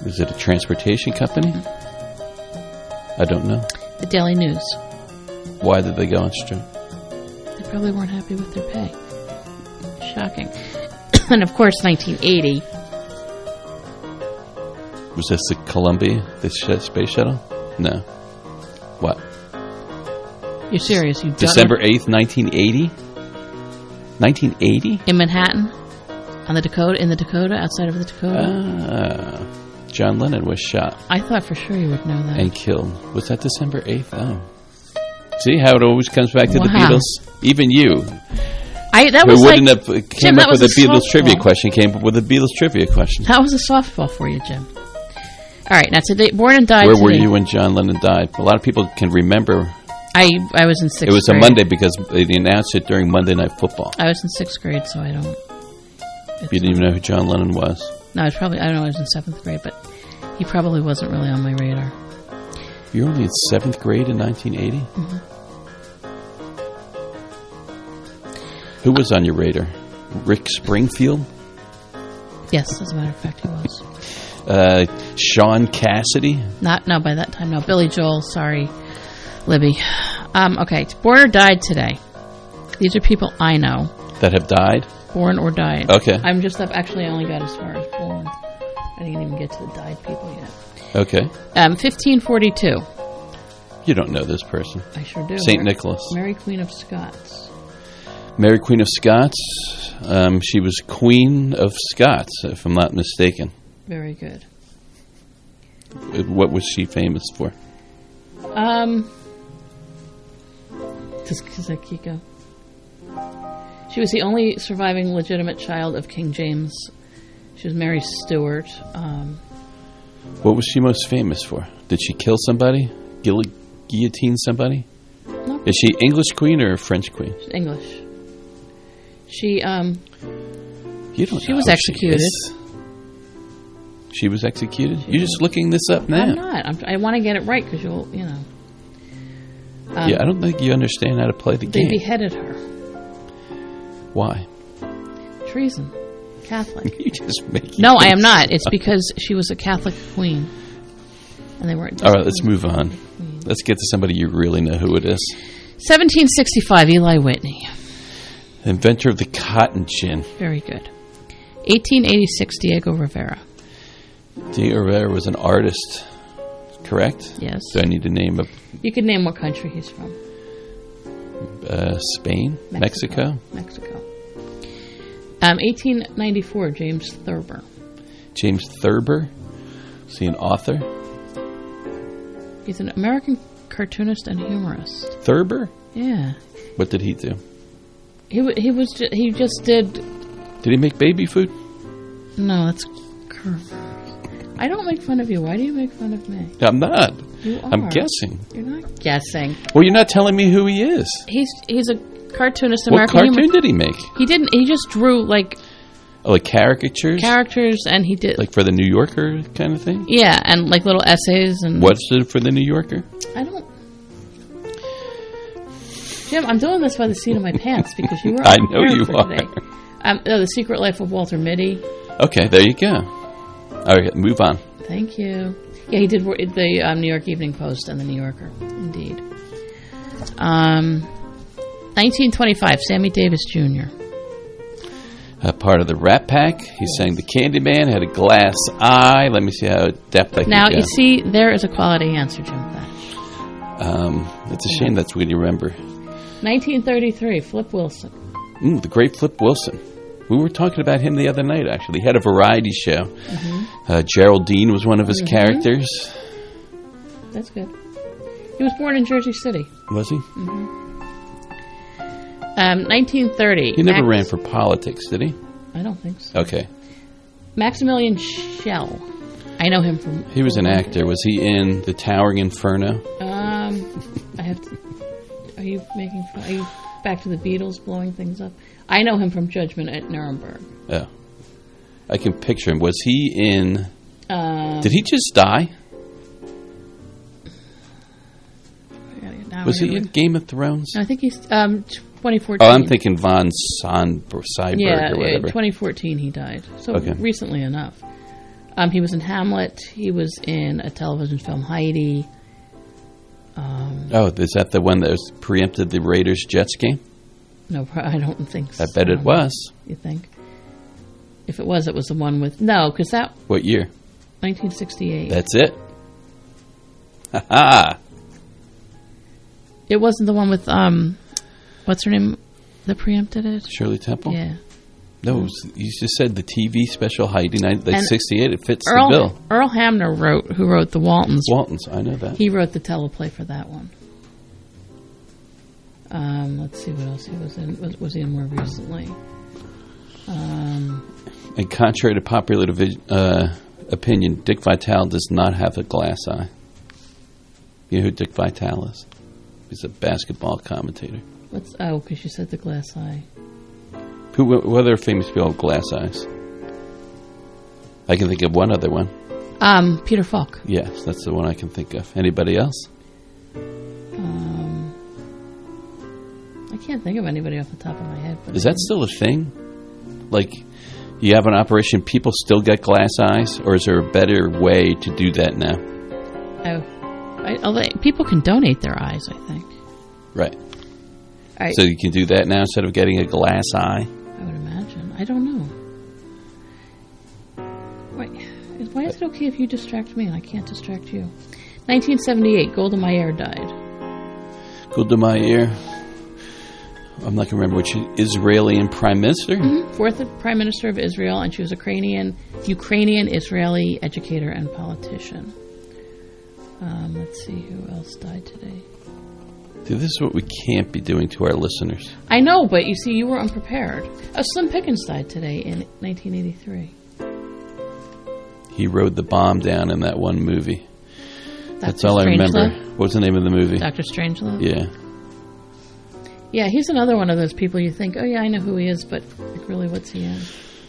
L: Is it a transportation company? I don't know.
K: The Daily News.
L: Why did they go on strike?
K: They probably weren't happy with their pay. Shocking. And of course, 1980.
L: Was this the Columbia, the space shuttle? No. What?
K: You're serious? You
L: December 8th, 1980? 1980?
K: In Manhattan? On the Dakota? In the Dakota? Outside of the Dakota?
L: John Lennon was shot.
K: I thought for sure you would know that.
L: And killed. Was that December 8th? Oh. See how it always comes back to the Beatles? Even you. Who wouldn't have came up with a Beatles trivia question, came up with a Beatles trivia question.
K: That was a softball for you, Jim. All right, now today, born and died
L: Where
K: today.
L: were you when John Lennon died? A lot of people can remember.
K: I was in 6th grade.
L: It was a Monday because they announced it during Monday Night Football.
K: I was in 6th grade, so I don't...
L: You didn't even know who John Lennon was?
K: No, I don't know, I was in 7th grade, but he probably wasn't really on my radar.
L: You were only in 7th grade in 1980?
K: Mm-hmm.
L: Who was on your radar? Rick Springfield?
K: Yes, as a matter of fact, he was.
L: Sean Cassidy?
K: No, by that time, no. Billy Joel, sorry, Libby. Okay, born or died today. These are people I know.
L: That have died?
K: Born or died.
L: Okay.
K: I'm just up, actually I only got as far as born. I didn't even get to the died people yet.
L: Okay.
K: 1542.
L: You don't know this person.
K: I sure do.
L: St. Nicholas.
K: Mary Queen of Scots.
L: Mary Queen of Scots. She was Queen of Scots, if I'm not mistaken.
K: Very good.
L: What was she famous for?
K: Just Kiko. She was the only surviving legitimate child of King James. She was Mary Stuart.
L: What was she most famous for? Did she kill somebody? Guillotine somebody?
K: No.
L: Is she English queen or French queen?
K: She's English. She
L: She
K: was executed.
L: She was executed? You're just looking this up now.
K: I'm not. I want to get it right because you'll,
L: yeah, I don't think you understand how to play the game.
K: They beheaded her.
L: Why?
K: Treason. Catholic.
L: You just make
K: No, I am not. It's because she was a Catholic queen. And they weren't.
L: All right, let's move on. Let's get to somebody you really know who it is.
K: 1765, Eli Whitney.
L: Inventor of the cotton gin.
K: Very good. 1886, Diego Rivera.
L: Diego Rivera was an artist, correct?
K: Yes.
L: Do I need to name a...
K: You could name what country he's from.
L: Spain? Mexico?
K: 1894, James Thurber.
L: James Thurber? Is he an author?
K: He's an American cartoonist and humorist.
L: Thurber?
K: Yeah.
L: What did he do?
K: He just did...
L: Did he make baby food?
K: No, that's... I don't make fun of you. Why do you make fun of me?
L: I'm not.
K: You are.
L: I'm guessing.
K: You're not guessing.
L: Well, you're not telling me who he is.
K: He's a cartoonist.
L: What cartoon did he make?
K: He didn't. He just drew like...
L: Oh, like caricatures?
K: Characters, and he did...
L: Like for the New Yorker kind of thing?
K: Yeah, and like little essays and...
L: What's it for the New Yorker?
K: I don't... Jim, I'm doing this by the seat of my pants because you were...
L: I know you are.
K: Today. The Secret Life of Walter Mitty.
L: Okay, there you go. All right, move on.
K: Thank you. Yeah, he did the New York Evening Post and the New Yorker. Indeed. 1925, Sammy Davis Jr.
L: Part of the Rat Pack. He sang The Candyman, had a glass eye. Let me see how depth I can
K: Now,
L: go.
K: you see, there is a quality answer, Jim.
L: It's a shame that's what you remember.
K: 1933, Flip Wilson.
L: The great Flip Wilson. We were talking about him the other night, actually. He had a variety show.
K: Mm-hmm.
L: Geraldine was one of his characters.
K: That's good. He was born in Jersey City.
L: Was he?
K: Mm-hmm. 1930.
L: He never ran for politics, did he?
K: I don't think so.
L: Okay.
K: Maximilian Schell. I know him from...
L: He was an actor. Was he in The Towering Inferno?
K: I have to... Are you making fun? Are you back to the Beatles blowing things up? I know him from Judgment at Nuremberg.
L: Oh. I can picture him. Was he in... did he just die? Was he in Game of Thrones?
K: I think he's... 2014.
L: Oh, I'm thinking Von Syberg or whatever.
K: 2014 he died. So recently enough. He was in Hamlet. He was in a television film, Heidi.
L: Is that the one that was preempted the Raiders-Jets game?
K: No, I don't think so.
L: I bet it was.
K: You think? If it was the one with... No, because that...
L: What year?
K: 1968.
L: That's it. Ha-ha!
K: It wasn't the one with, what's her name that preempted it?
L: Shirley Temple?
K: Yeah.
L: No, you just said the TV special Heidi, 68. It fits the bill.
K: Earl Hamner who wrote The Waltons.
L: Waltons, I know that.
K: He wrote the teleplay for that one. Let's see what else he was in. Was he in more recently?
L: And contrary to popular opinion, Dick Vitale does not have a glass eye. You know who Dick Vitale is? He's a basketball commentator.
K: Because you said the glass eye.
L: What other famous people have glass eyes? I can think of one other one.
K: Peter Falk.
L: Yes, that's the one I can think of. Anybody else?
K: I can't think of anybody off the top of my head. But
L: is that still a thing? Like, you have an operation, people still get glass eyes? Or is there a better way to do that now?
K: People can donate their eyes, I think.
L: Right. So you can do that now instead of getting a glass eye?
K: I would imagine. I don't know. Why is it okay if you distract me and I can't distract you? 1978, Golda Meir died.
L: Golda Meir. I'm not going to remember which Israeli Prime Minister?
K: Mm-hmm. Fourth Prime Minister of Israel, and she was a Ukrainian-Israeli educator and politician. Let's see who else died today.
L: Dude, this is what we can't be doing to our listeners.
K: I know, but you see, you were unprepared. Slim Pickens died today in 1983.
L: He rode the bomb down in that one movie. That's all I remember. What was the name of the movie?
K: Dr. Strangelove?
L: Yeah.
K: Yeah, he's another one of those people you think, oh yeah, I know who he is, but really, what's he in?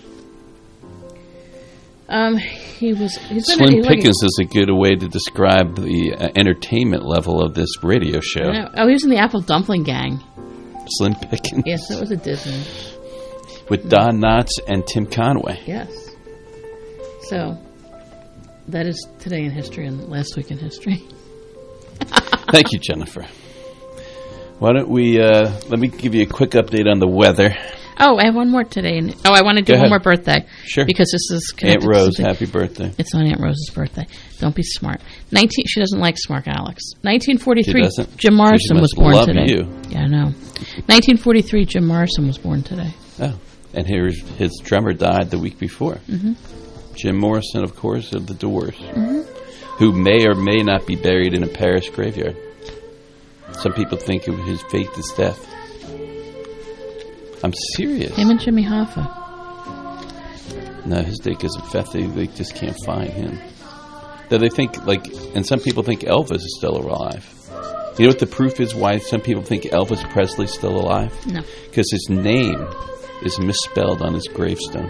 L: Slim Pickens is a good way to describe the entertainment level of this radio show.
K: Oh, he was in the Apple Dumpling Gang.
L: Slim Pickens.
K: Yes, that was a Disney.
L: With Don Knotts and Tim Conway.
K: Yes. So, that is today in history and last week in history.
L: Thank you, Jennifer. Why don't we, let me give you a quick update on the weather.
K: Oh, I have one more today. I want to do one more birthday.
L: Sure.
K: Because this is connected
L: Aunt Rose, happy birthday.
K: It's on Aunt Rose's birthday. Don't be smart. She doesn't like smart Alex. 1943, Jim Morrison was born today.
L: You.
K: Yeah, I know. 1943, Jim Morrison was born today.
L: Oh, and his drummer died the week before.
K: Mm-hmm.
L: Jim Morrison, of course, of the Doors, who may or may not be buried in a Paris graveyard. Some people think his fate is death. I'm serious.
K: Him and Jimmy Hoffa.
L: No, his date isn't Feth. They just can't find him. Though they think, and some people think Elvis is still alive. You know what the proof is why some people think Elvis Presley's still alive?
K: No.
L: Because his name is misspelled on his gravestone.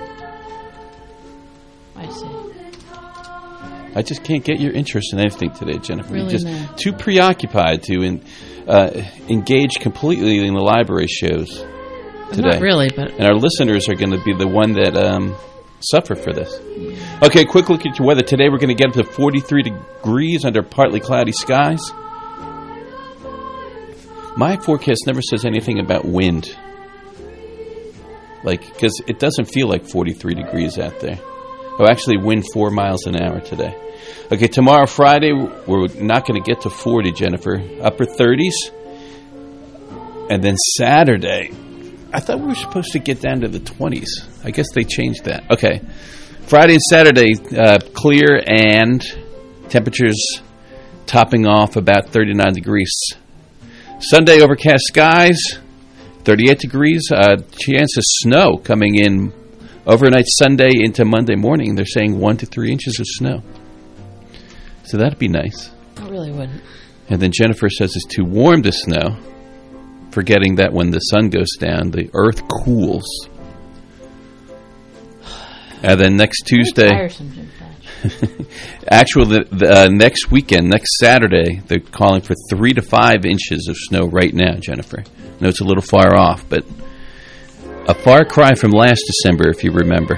K: I see.
L: I just can't get your interest in anything today, Jennifer.
K: Really,
L: You're just too preoccupied to engage completely in the library shows today.
K: Not really, but...
L: And our listeners are going to be the one that suffer for this. Yeah. Okay, quick look at your weather. Today we're going to get up to 43 degrees under partly cloudy skies. My forecast never says anything about wind. Because it doesn't feel like 43 degrees out there. Oh, actually, wind 4 miles an hour today. Okay, tomorrow, Friday, we're not going to get to 40, Jennifer. Upper 30s. And then Saturday, I thought we were supposed to get down to the 20s. I guess they changed that. Okay. Friday and Saturday, clear and temperatures topping off about 39 degrees. Sunday, overcast skies, 38 degrees. Chance of snow coming in overnight Sunday into Monday morning. They're saying 1 to 3 inches of snow. So that'd be nice.
K: I really wouldn't.
L: And then Jennifer says it's too warm to snow, forgetting that when the sun goes down, the earth cools. And then next Tuesday...
K: Tiresome, Jim Patch.
L: Actually, the next weekend, next Saturday, they're calling for 3 to 5 inches of snow right now, Jennifer. I know it's a little far off, but a far cry from last December, if you remember.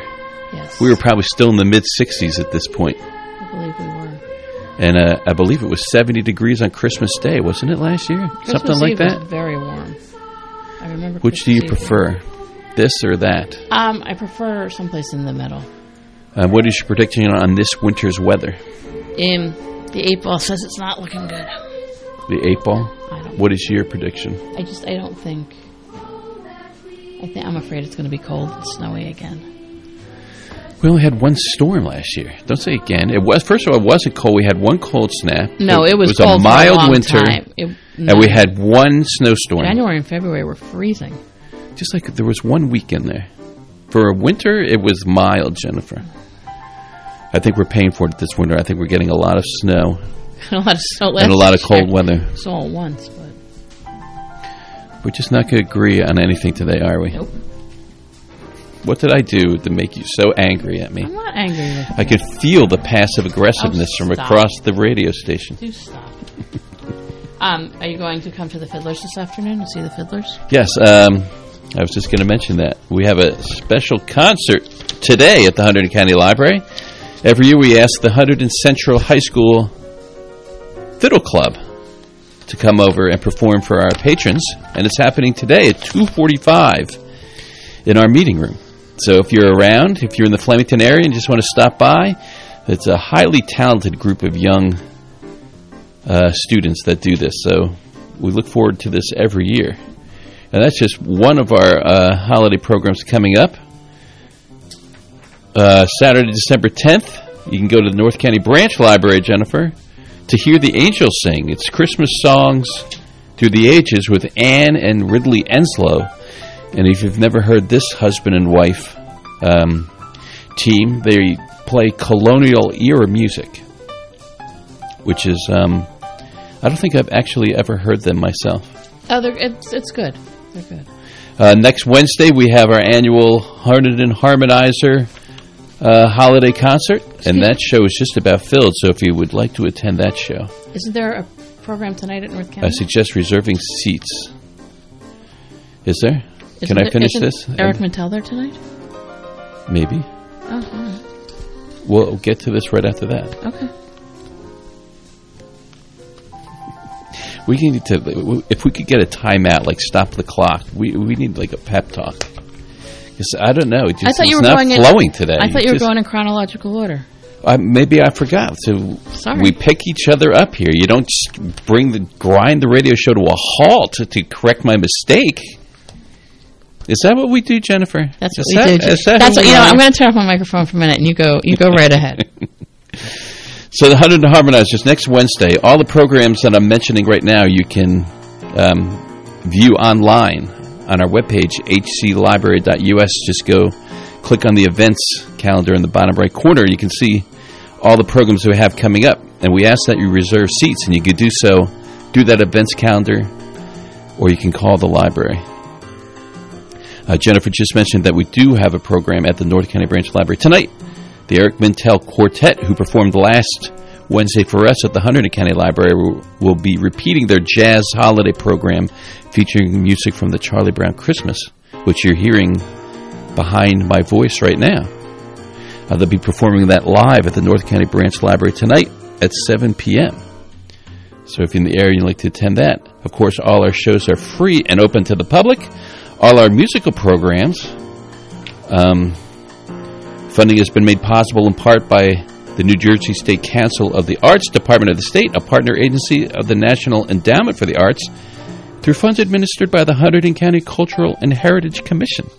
K: Yes.
L: We were probably still in the mid-60s at this point.
K: I believe we were.
L: And I believe it was 70 degrees on Christmas Day, wasn't it, last year?
K: Christmas
L: Something like
K: Eve
L: that?
K: was very warm. I remember.
L: Which do you prefer, this or that?
K: I prefer someplace in the middle.
L: What is your prediction on this winter's weather?
K: The 8 ball says it's not looking good.
L: The 8 ball? What is your prediction?
K: I don't think. I'm afraid it's going to be cold and snowy again.
L: We only had one storm last year. Don't say again. It was, first of all, it wasn't cold. We had one cold snap.
K: No, it was
L: a
K: cold
L: mild
K: for a long
L: winter,
K: time.
L: and we had one snowstorm.
K: January and February were freezing.
L: Just like there was 1 week in there. For a winter, it was mild, Jennifer. I think we're paying for it this winter. I think we're getting a lot of snow.
K: A lot of snow
L: and a lot of cold weather.
K: It's all at once, but
L: we're just not going to agree on anything today, are we?
K: Nope.
L: What did I do to make you so angry at me?
K: I'm not angry with you.
L: I could feel the passive aggressiveness from across the radio station.
K: Do stop. Are you going to come to the Fiddlers this afternoon to see the Fiddlers?
L: Yes. I was just going to mention that. We have a special concert today at the Hunterdon County Library. Every year we ask the Hunterdon Central High School Fiddle Club to come over and perform for our patrons, and it's happening today at 2:45 in our meeting room. So if you're around, if you're in the Flemington area and just want to stop by, it's a highly talented group of young students that do this. So we look forward to this every year. And that's just one of our holiday programs coming up. Saturday, December 10th, you can go to the North County Branch Library, Jennifer, to hear the Angels sing. It's Christmas songs through the ages with Anne and Ridley Enslow. And if you've never heard this husband and wife team, they play colonial era music, which is, I don't think I've actually ever heard them myself.
K: Oh, it's good. They're good.
L: Next Wednesday, we have our annual Hunterdon Harmonizer holiday concert, and that show is just about filled, so if you would like to attend that show.
K: Isn't there a program tonight at North County?
L: I suggest reserving seats. Is there? Can I finish this?
K: Eric Mintel there tonight?
L: Maybe.
K: Oh, all right.
L: We'll get to this right after that.
K: Okay.
L: We need to, if we could get a timeout, like stop the clock, we need like a pep talk. Because I don't know, it's not flowing today.
K: I thought you were going in chronological order.
L: Maybe I forgot. So
K: sorry.
L: We pick each other up here. You don't just grind the radio show to a halt to correct my mistake. Is that what we do, Jennifer?
K: That's what we do. I'm going to turn off my microphone for a minute, and you go right ahead.
L: So the Hunterdon Harmonizers next Wednesday. All the programs that I'm mentioning right now, you can view online on our webpage, hclibrary.us. Just go click on the events calendar in the bottom right corner. You can see all the programs that we have coming up, and we ask that you reserve seats, and you could do so through that events calendar, or you can call the library. Jennifer just mentioned that we do have a program at the North County Branch Library tonight. The Eric Mintel Quartet, who performed last Wednesday for us at the Hunterdon County Library, will be repeating their jazz holiday program featuring music from the Charlie Brown Christmas, which you're hearing behind my voice right now. They'll be performing that live at the North County Branch Library tonight at 7 p.m. So if you're in the area and you'd like to attend that, of course, all our shows are free and open to the public. All our musical programs, funding has been made possible in part by the New Jersey State Council of the Arts, Department of the State, a partner agency of the National Endowment for the Arts, through funds administered by the Hunterdon County Cultural and Heritage Commission.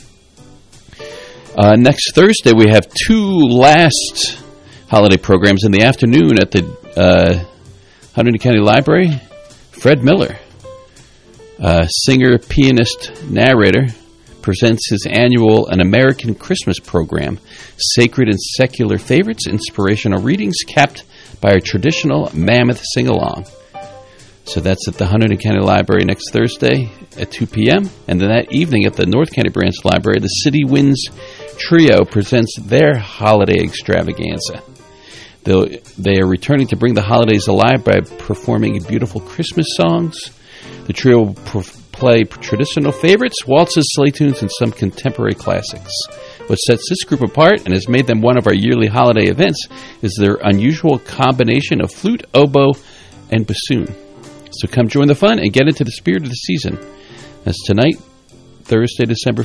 L: Next Thursday, we have two last holiday programs in the afternoon at the Hunterdon County Library. Fred Miller, singer, pianist, narrator, presents his annual An American Christmas program, sacred and secular favorites, inspirational readings capped by a traditional Mammoth sing-along. So that's at the Hunterdon County Library next Thursday at 2 p.m. And then that evening at the North County Branch Library, the City Winds Trio presents their holiday extravaganza. They are returning to bring the holidays alive by performing beautiful Christmas songs. The trio will play traditional favorites, waltzes, sleigh tunes, and some contemporary classics. What sets this group apart and has made them one of our yearly holiday events is their unusual combination of flute, oboe, and bassoon. So come join the fun and get into the spirit of the season. That's tonight, next Thursday, December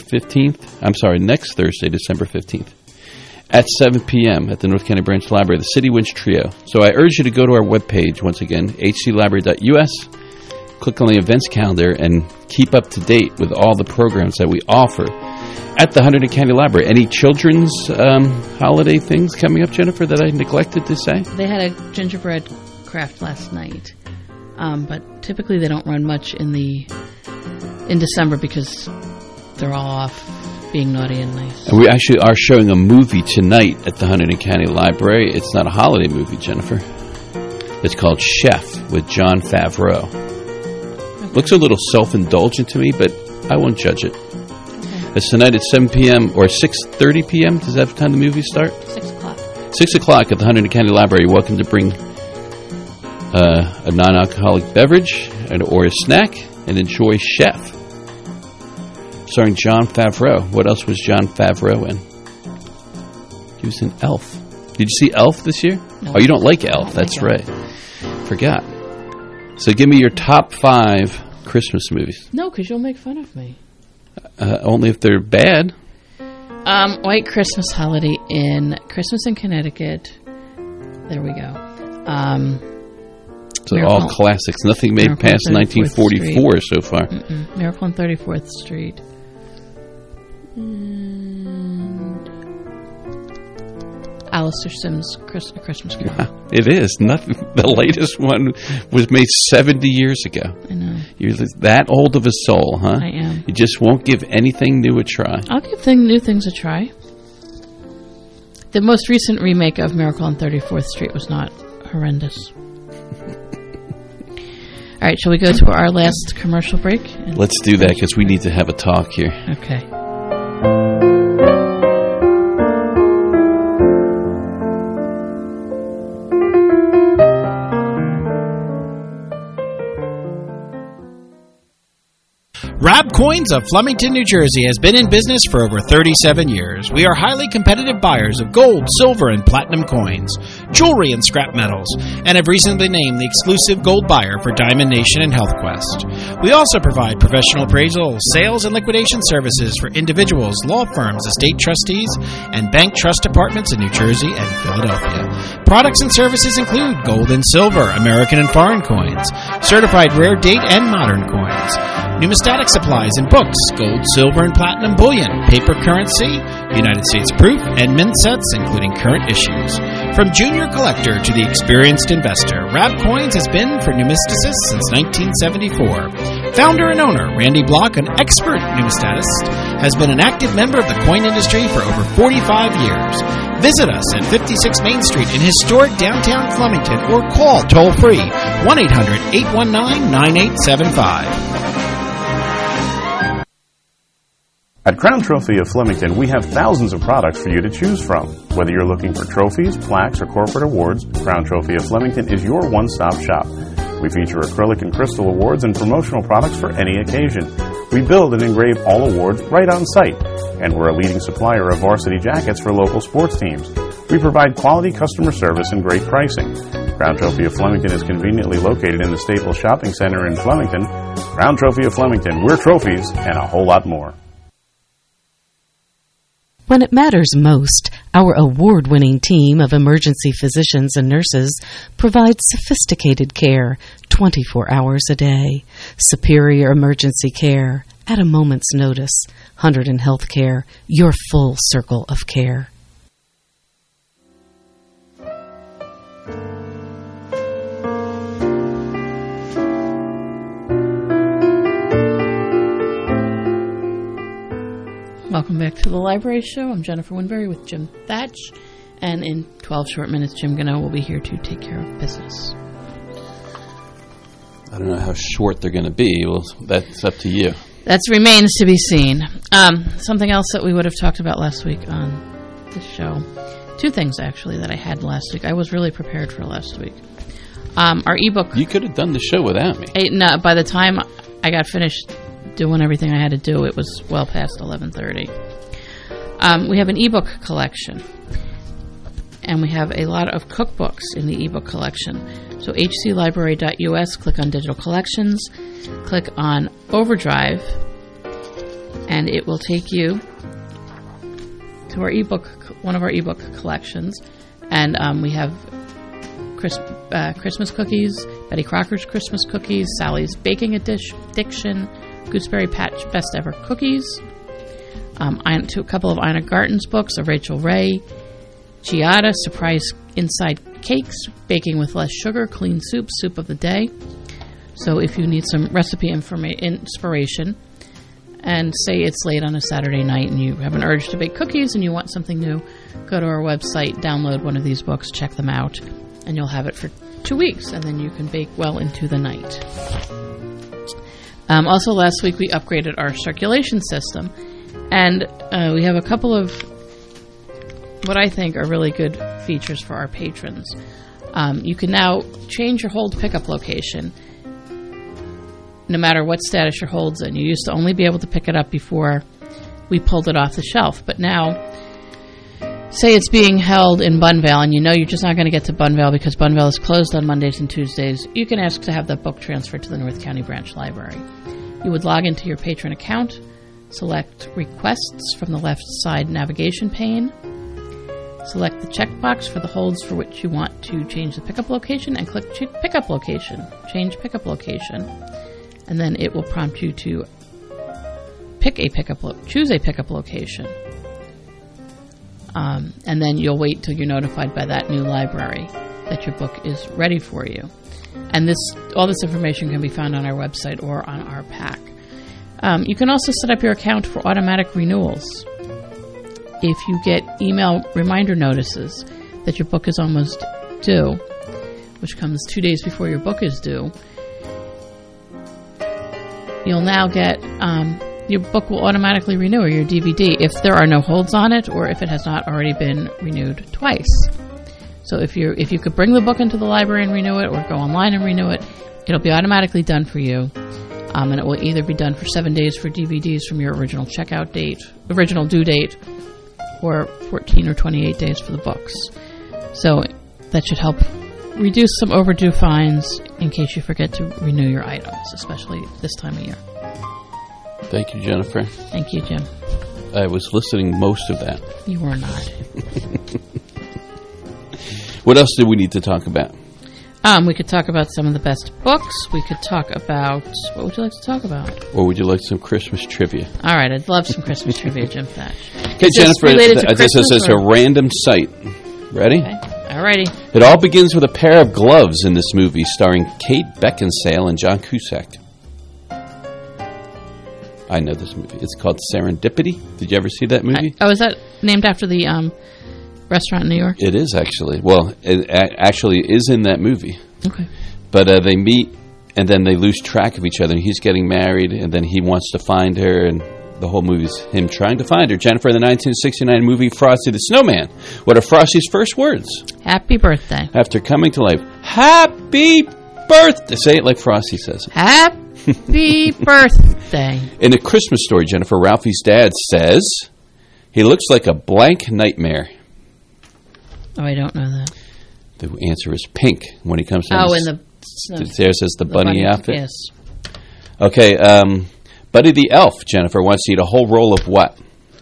L: 15th, at 7 p.m. at the North County Branch Library, the City Winds Trio. So I urge you to go to our webpage, once again, hclibrary.us, click on the events calendar, and keep up to date with all the programs that we offer at the Hunterdon County Library. Any children's holiday things coming up, Jennifer, that I neglected to say?
K: They had a gingerbread craft last night, but typically they don't run much in December because they're all off being naughty and nice.
L: And we actually are showing a movie tonight at the Hunterdon County Library. It's not a holiday movie, Jennifer. It's called Chef with Jon Favreau. Okay. Looks a little self-indulgent to me, but I won't judge it. Okay. It's tonight at 7 p.m. or 6:30 p.m. Does that time the movies start?
K: 6 o'clock.
L: 6 o'clock at the Hunterdon County Library. You're welcome to bring a non-alcoholic beverage or a snack and enjoy Chef, starring Jon Favreau. What else was Jon Favreau in? He was in Elf. Did you see Elf this year? No. Oh, you don't like Elf. That's right. Forgot. So give me your top 5 Christmas movies.
K: No, because you'll make fun of me.
L: Only if they're bad.
K: White Christmas, Holiday Inn, Christmas in Connecticut. There we go.
L: So all classics. Nothing made past 1944 so far.
K: Miracle on 34th Street. Alistair Sims' Christmas Carol.
L: Wow, it is. Nothing. The latest one was made 70 years ago.
K: I know.
L: You're that old of a soul, huh?
K: I am.
L: You just won't give anything new a try.
K: I'll give new things a try. The most recent remake of Miracle on 34th Street was not horrendous. All right, shall we go to our last commercial break?
L: Let's do that because we need to have a talk here.
K: Okay.
C: Rab Coins of Flemington, New Jersey has been in business for over 37 years. We are highly competitive buyers of gold, silver, and platinum coins, jewelry, and scrap metals, and have recently named the exclusive gold buyer for Diamond Nation and HealthQuest. We also provide professional appraisal, sales, and liquidation services for individuals, law firms, estate trustees, and bank trust departments in New Jersey and Philadelphia. Products and services include gold and silver, American and foreign coins, certified rare date and modern coins, numismatic supplies and books, gold, silver, and platinum bullion, paper currency, United States proof, and mint sets, including current issues. From junior collector to the experienced investor, Rab Coins has been for numisticists since 1974. Founder and owner, Randy Block, an expert numismatist, has been an active member of the coin industry for over 45 years. Visit us at 56 Main Street in historic downtown Flemington or call toll-free 1-800-819-9875.
O: At Crown Trophy of Flemington, we have thousands of products for you to choose from. Whether you're looking for trophies, plaques, or corporate awards, Crown Trophy of Flemington is your one-stop shop. We feature acrylic and crystal awards and promotional products for any occasion. We build and engrave all awards right on site, and we're a leading supplier of varsity jackets for local sports teams. We provide quality customer service and great pricing. Crown Trophy of Flemington is conveniently located in the Staples Shopping Center in Flemington. Crown Trophy of Flemington, we're trophies and a whole lot more.
P: When it matters most, our award-winning team of emergency physicians and nurses provides sophisticated care 24 hours a day. Superior emergency care at a moment's notice. Hunterdon Healthcare, your full circle of care.
K: Welcome back to the Library Show. I'm Jennifer Winberry with Jim Thatch. And in 12 short minutes, Jim Gano will be here to take care of business.
L: I don't know how short they're going to be. Well, that's up to you.
K: That remains to be seen. Something else that we would have talked about last week on the show. 2 things, actually, that I had last week. I was really prepared for last week. Our ebook...
L: You could have done the show without me.
K: No, by the time I got finished doing everything I had to do, it was well past 11:30. We have an ebook collection, and we have a lot of cookbooks in the ebook collection. So hclibrary.us, click on Digital Collections, click on Overdrive, and it will take you to our one of our ebook collections. And we have Christmas cookies, Betty Crocker's Christmas cookies, Sally's Baking Addiction, Gooseberry Patch Best Ever Cookies, a couple of Ina Garten's books of Rachel Ray, Giada Surprise Inside Cakes, Baking with Less Sugar, Clean Soup, Soup of the Day. So if you need some recipe inspiration, and say it's late on a Saturday night and you have an urge to bake cookies and you want something new, go to our website, download one of these books, check them out, and you'll have it for 2 weeks, and then you can bake well into the night. Also, last week we upgraded our circulation system, and we have a couple of what I think are really good features for our patrons. You can now change your hold pickup location no matter what status your hold's in. You used to only be able to pick it up before we pulled it off the shelf, but now, say it's being held in Bunvale, and you know you're just not going to get to Bunvale because Bunvale is closed on Mondays and Tuesdays, you can ask to have that book transferred to the North County Branch Library. You would log into your patron account, select Requests from the left side navigation pane, select the checkbox for the holds for which you want to change the pickup location, and click Pickup Location, Change Pickup Location, and then it will prompt you to choose a pickup location. And then you'll wait till you're notified by that new library that your book is ready for you. And all this information can be found on our website or on our pack. You can also set up your account for automatic renewals. If you get email reminder notices that your book is almost due, which comes 2 days before your book is due, you'll now get your book will automatically renew, or your DVD, if there are no holds on it or if it has not already been renewed twice. So if you could bring the book into the library and renew it, or go online and renew it, it'll be automatically done for you. And it will either be done for 7 days for DVDs from your original original due date, or 14 or 28 days for the books. So that should help reduce some overdue fines in case you forget to renew your items, especially this time of year.
L: Thank you, Jennifer.
K: Thank you, Jim.
L: I was listening most of that.
K: You were not.
L: What else do we need to talk about?
K: We could talk about some of the best books. We could talk about... What would you like to talk about?
L: Or would you like some Christmas trivia?
K: All right, I'd love some Christmas trivia, Jim Thatch.
L: Okay, Jennifer, this is a random site. Ready?
K: Okay. All righty.
L: It all begins with a pair of gloves in this movie starring Kate Beckinsale and John Cusack. I know this movie. It's called Serendipity. Did you ever see that movie?
K: Is that named after the restaurant in New York?
L: It is, actually. Well, it actually is in that movie.
K: Okay.
L: But they meet, and then they lose track of each other. And he's getting married, and then he wants to find her, and the whole movie's him trying to find her. Jennifer, in the 1969 movie Frosty the Snowman, what are Frosty's first words?
K: Happy birthday.
L: After coming to life. Happy birthday. Say it like Frosty says it.
K: Happy birthday.
L: In A Christmas Story, Jennifer, Ralphie's dad says, he looks like a blank nightmare.
K: Oh, I don't know that.
L: The answer is pink when he comes down.
K: Oh, in the snow.
L: There says the bunny outfit?
K: Yes.
L: Okay, Buddy the Elf, Jennifer, wants to eat a whole roll of what?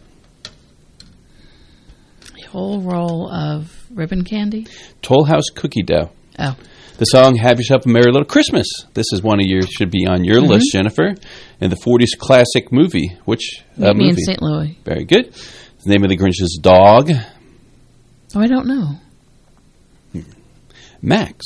K: A whole roll of ribbon candy?
L: Toll House cookie dough.
K: Oh.
L: The song Have Yourself a Merry Little Christmas. This is one of your, should be on your list, Jennifer. In the 40s classic movie. Which
K: Meet Me
L: movie?
K: in St. Louis.
L: Very good. The name of the Grinch's dog?
K: Oh, I don't know.
L: Max.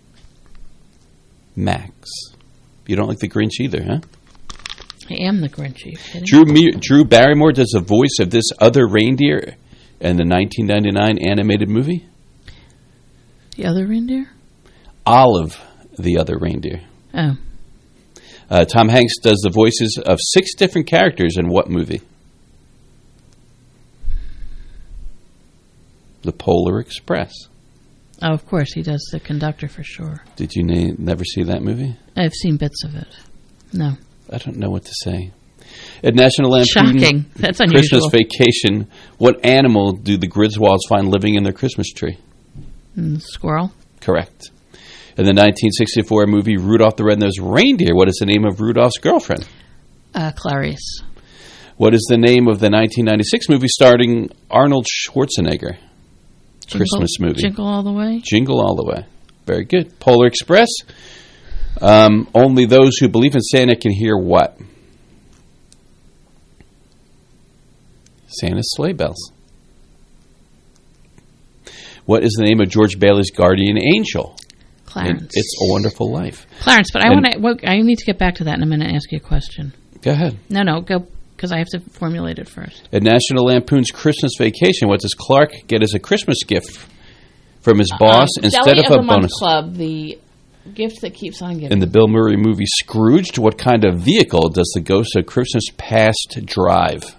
L: Max. You don't like the Grinch either, huh?
K: I am the Grinch. Are you kidding?
L: Drew Barrymore does the voice of this other reindeer in the 1999 animated movie.
K: The other reindeer?
L: Olive, the other reindeer.
K: Oh.
L: Tom Hanks does the voices of 6 different characters in what movie? The Polar Express.
K: Oh, of course. He does the conductor for sure.
L: Did you never see that movie?
K: I've seen bits of it. No.
L: I don't know what to say. At National Lampoon
K: Shocking. That's
L: Christmas
K: unusual.
L: Vacation, what animal do the Griswolds find living in their Christmas tree?
K: Squirrel.
L: Correct. In the 1964 movie Rudolph the Red-Nosed Reindeer, what is the name of Rudolph's girlfriend?
K: Clarice.
L: What is the name of the 1996 movie starring Arnold Schwarzenegger? Christmas movie.
K: Jingle All the Way?
L: Jingle All the Way. Very good. Polar Express. Only those who believe in Santa can hear what? Santa's sleigh bells. What is the name of George Bailey's guardian angel?
K: Clarence.
L: It's a Wonderful Life.
K: Clarence, but I need to get back to that in a minute and ask you a question.
L: Go ahead.
K: No, go, because I have to formulate it first.
L: At National Lampoon's Christmas Vacation, what does Clark get as a Christmas gift from his boss instead
K: Deli
L: of
K: of
L: a
K: the Month
L: bonus?
K: Club, the gift that keeps on giving.
L: In the Bill Murray movie Scrooged, what kind of vehicle does the ghost of Christmas Past drive?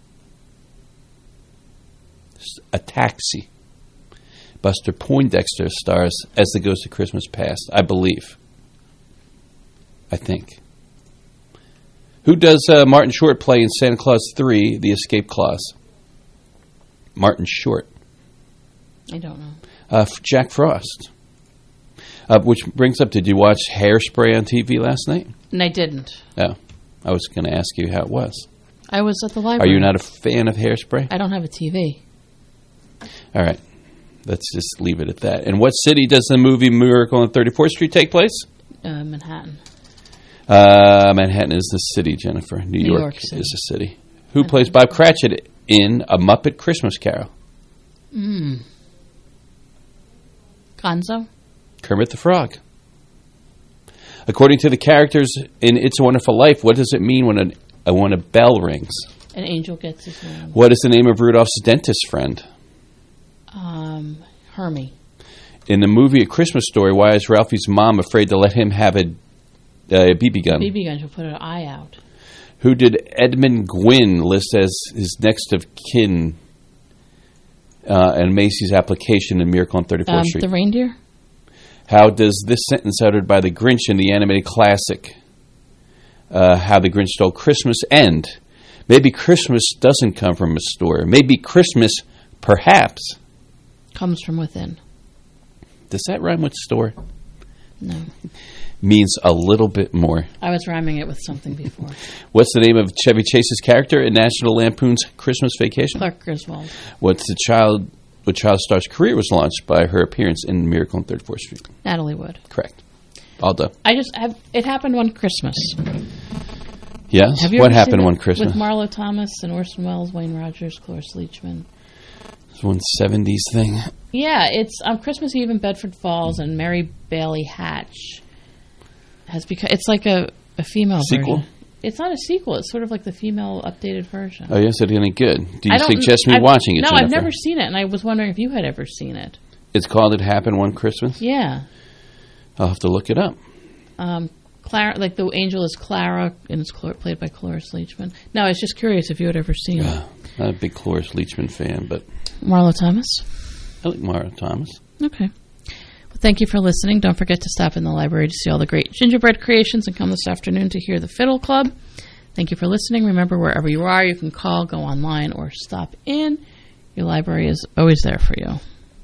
L: A taxi. Buster Poindexter stars as the ghost of Christmas Past, I believe. I think. Who does Martin Short play in Santa Claus 3, The Escape Clause? Martin Short.
K: I don't know.
L: Jack Frost. Which brings up, did you watch Hairspray on TV last night?
K: And I didn't.
L: Oh. I was going to ask you how it was.
K: I was at the library.
L: Are you not a fan of Hairspray?
K: I don't have a TV.
L: All right. Let's just leave it at that. In what city does the movie Miracle on 34th Street take place?
K: Manhattan.
L: Manhattan is the city, Jennifer. New York is the city. Who plays Bob Cratchit in A Muppet Christmas Carol?
K: Gonzo?
L: Kermit the Frog. According to the characters in It's a Wonderful Life, what does it mean when a bell rings?
K: An angel gets his name.
L: What is the name of Rudolph's dentist friend?
K: Hermie.
L: In the movie A Christmas Story, why is Ralphie's mom afraid to let him have a BB gun?
K: BB gun, she'll put an eye out.
L: Who did Edmund Gwynn list as his next of kin and Macy's application in Miracle on 34th Street?
K: The reindeer?
L: How does this sentence uttered by the Grinch in the animated classic, How the Grinch Stole Christmas, end? Maybe Christmas doesn't come from a store. Maybe Christmas, perhaps,
K: comes from within.
L: Does that rhyme with store?
K: No.
L: Means a little bit more.
K: I was rhyming it with something before.
L: What's the name of Chevy Chase's character in National Lampoon's Christmas Vacation?
K: Clark Griswold.
L: What child star's career was launched by her appearance in Miracle on 34th Street?
K: Natalie Wood.
L: Correct. All done.
K: It happened one Christmas.
L: Yes? What happened one Christmas?
K: With Marlo Thomas and Orson Welles, Wayne Rogers, Cloris Leachman.
L: It's one 70s thing.
K: Yeah, it's on Christmas Eve in Bedford Falls, and Mary Bailey Hatch has become. It's like a female
L: sequel.
K: Version. It's not a sequel. It's sort of like the female updated version.
L: Oh, yes, it's any good. Do you suggest me watching it?
K: No,
L: Jennifer?
K: I've never seen it, and I was wondering if you had ever seen it.
L: It's called It Happened One Christmas?
K: Yeah.
L: I'll have to look it up.
K: Clara, like the angel is Clara, and it's played by Cloris Leachman. No, I was just curious if you had ever seen it.
L: Not a big Cloris Leachman fan, but
K: Marlo Thomas.
L: I like Marlo Thomas.
K: Okay. Well, thank you for listening. Don't forget to stop in the library to see all the great gingerbread creations, and come this afternoon to hear the Fiddle Club. Thank you for listening. Remember, wherever you are, you can call, go online, or stop in. Your library is always there for you.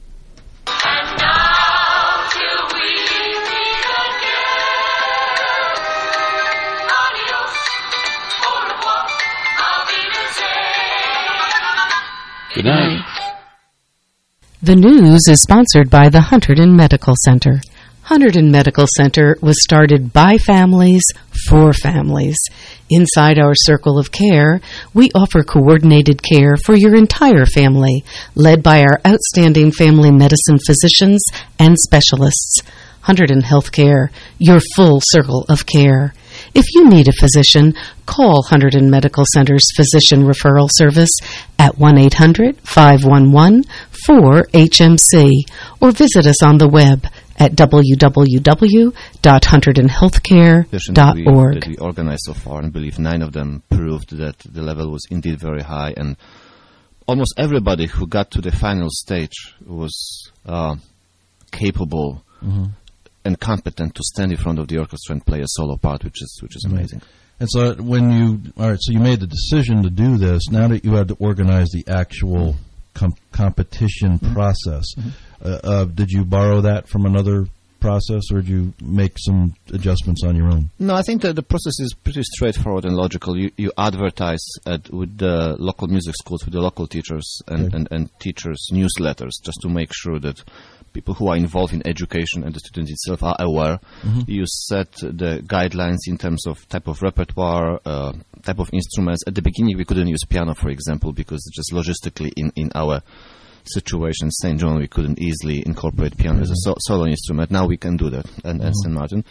L: Good night.
P: The news is sponsored by the Hunterdon Medical Center. Hunterdon Medical Center was started by families for families. Inside our circle of care, we offer coordinated care for your entire family, led by our outstanding family medicine physicians and specialists. Hunterdon Healthcare, your full circle of care. If you need a physician, call Hunterdon Medical Center's Physician Referral Service at 1-800-511-4HMC or visit us on the web at www.hunterdonhealthcare.org.
Q: That we organized so far, and believe 9 of them proved that the level was indeed very high, and almost everybody who got to the final stage was capable and competent to stand in front of the orchestra and play a solo part, which is amazing.
M: And so so you made the decision to do this. Now that you had to organize the actual competition process, did you borrow that from another process, or did you make some adjustments on your own?
Q: No, I think that the process is pretty straightforward and logical. You advertise with the local music schools, with the local teachers and teachers' newsletters, just to make sure that people who are involved in education and the students itself are aware. You set the guidelines in terms of type of repertoire, type of instruments. At the beginning, we couldn't use piano, for example, because just logistically in our situation, St. John, we couldn't easily incorporate piano as a solo instrument. Now we can do that, and St. Martin.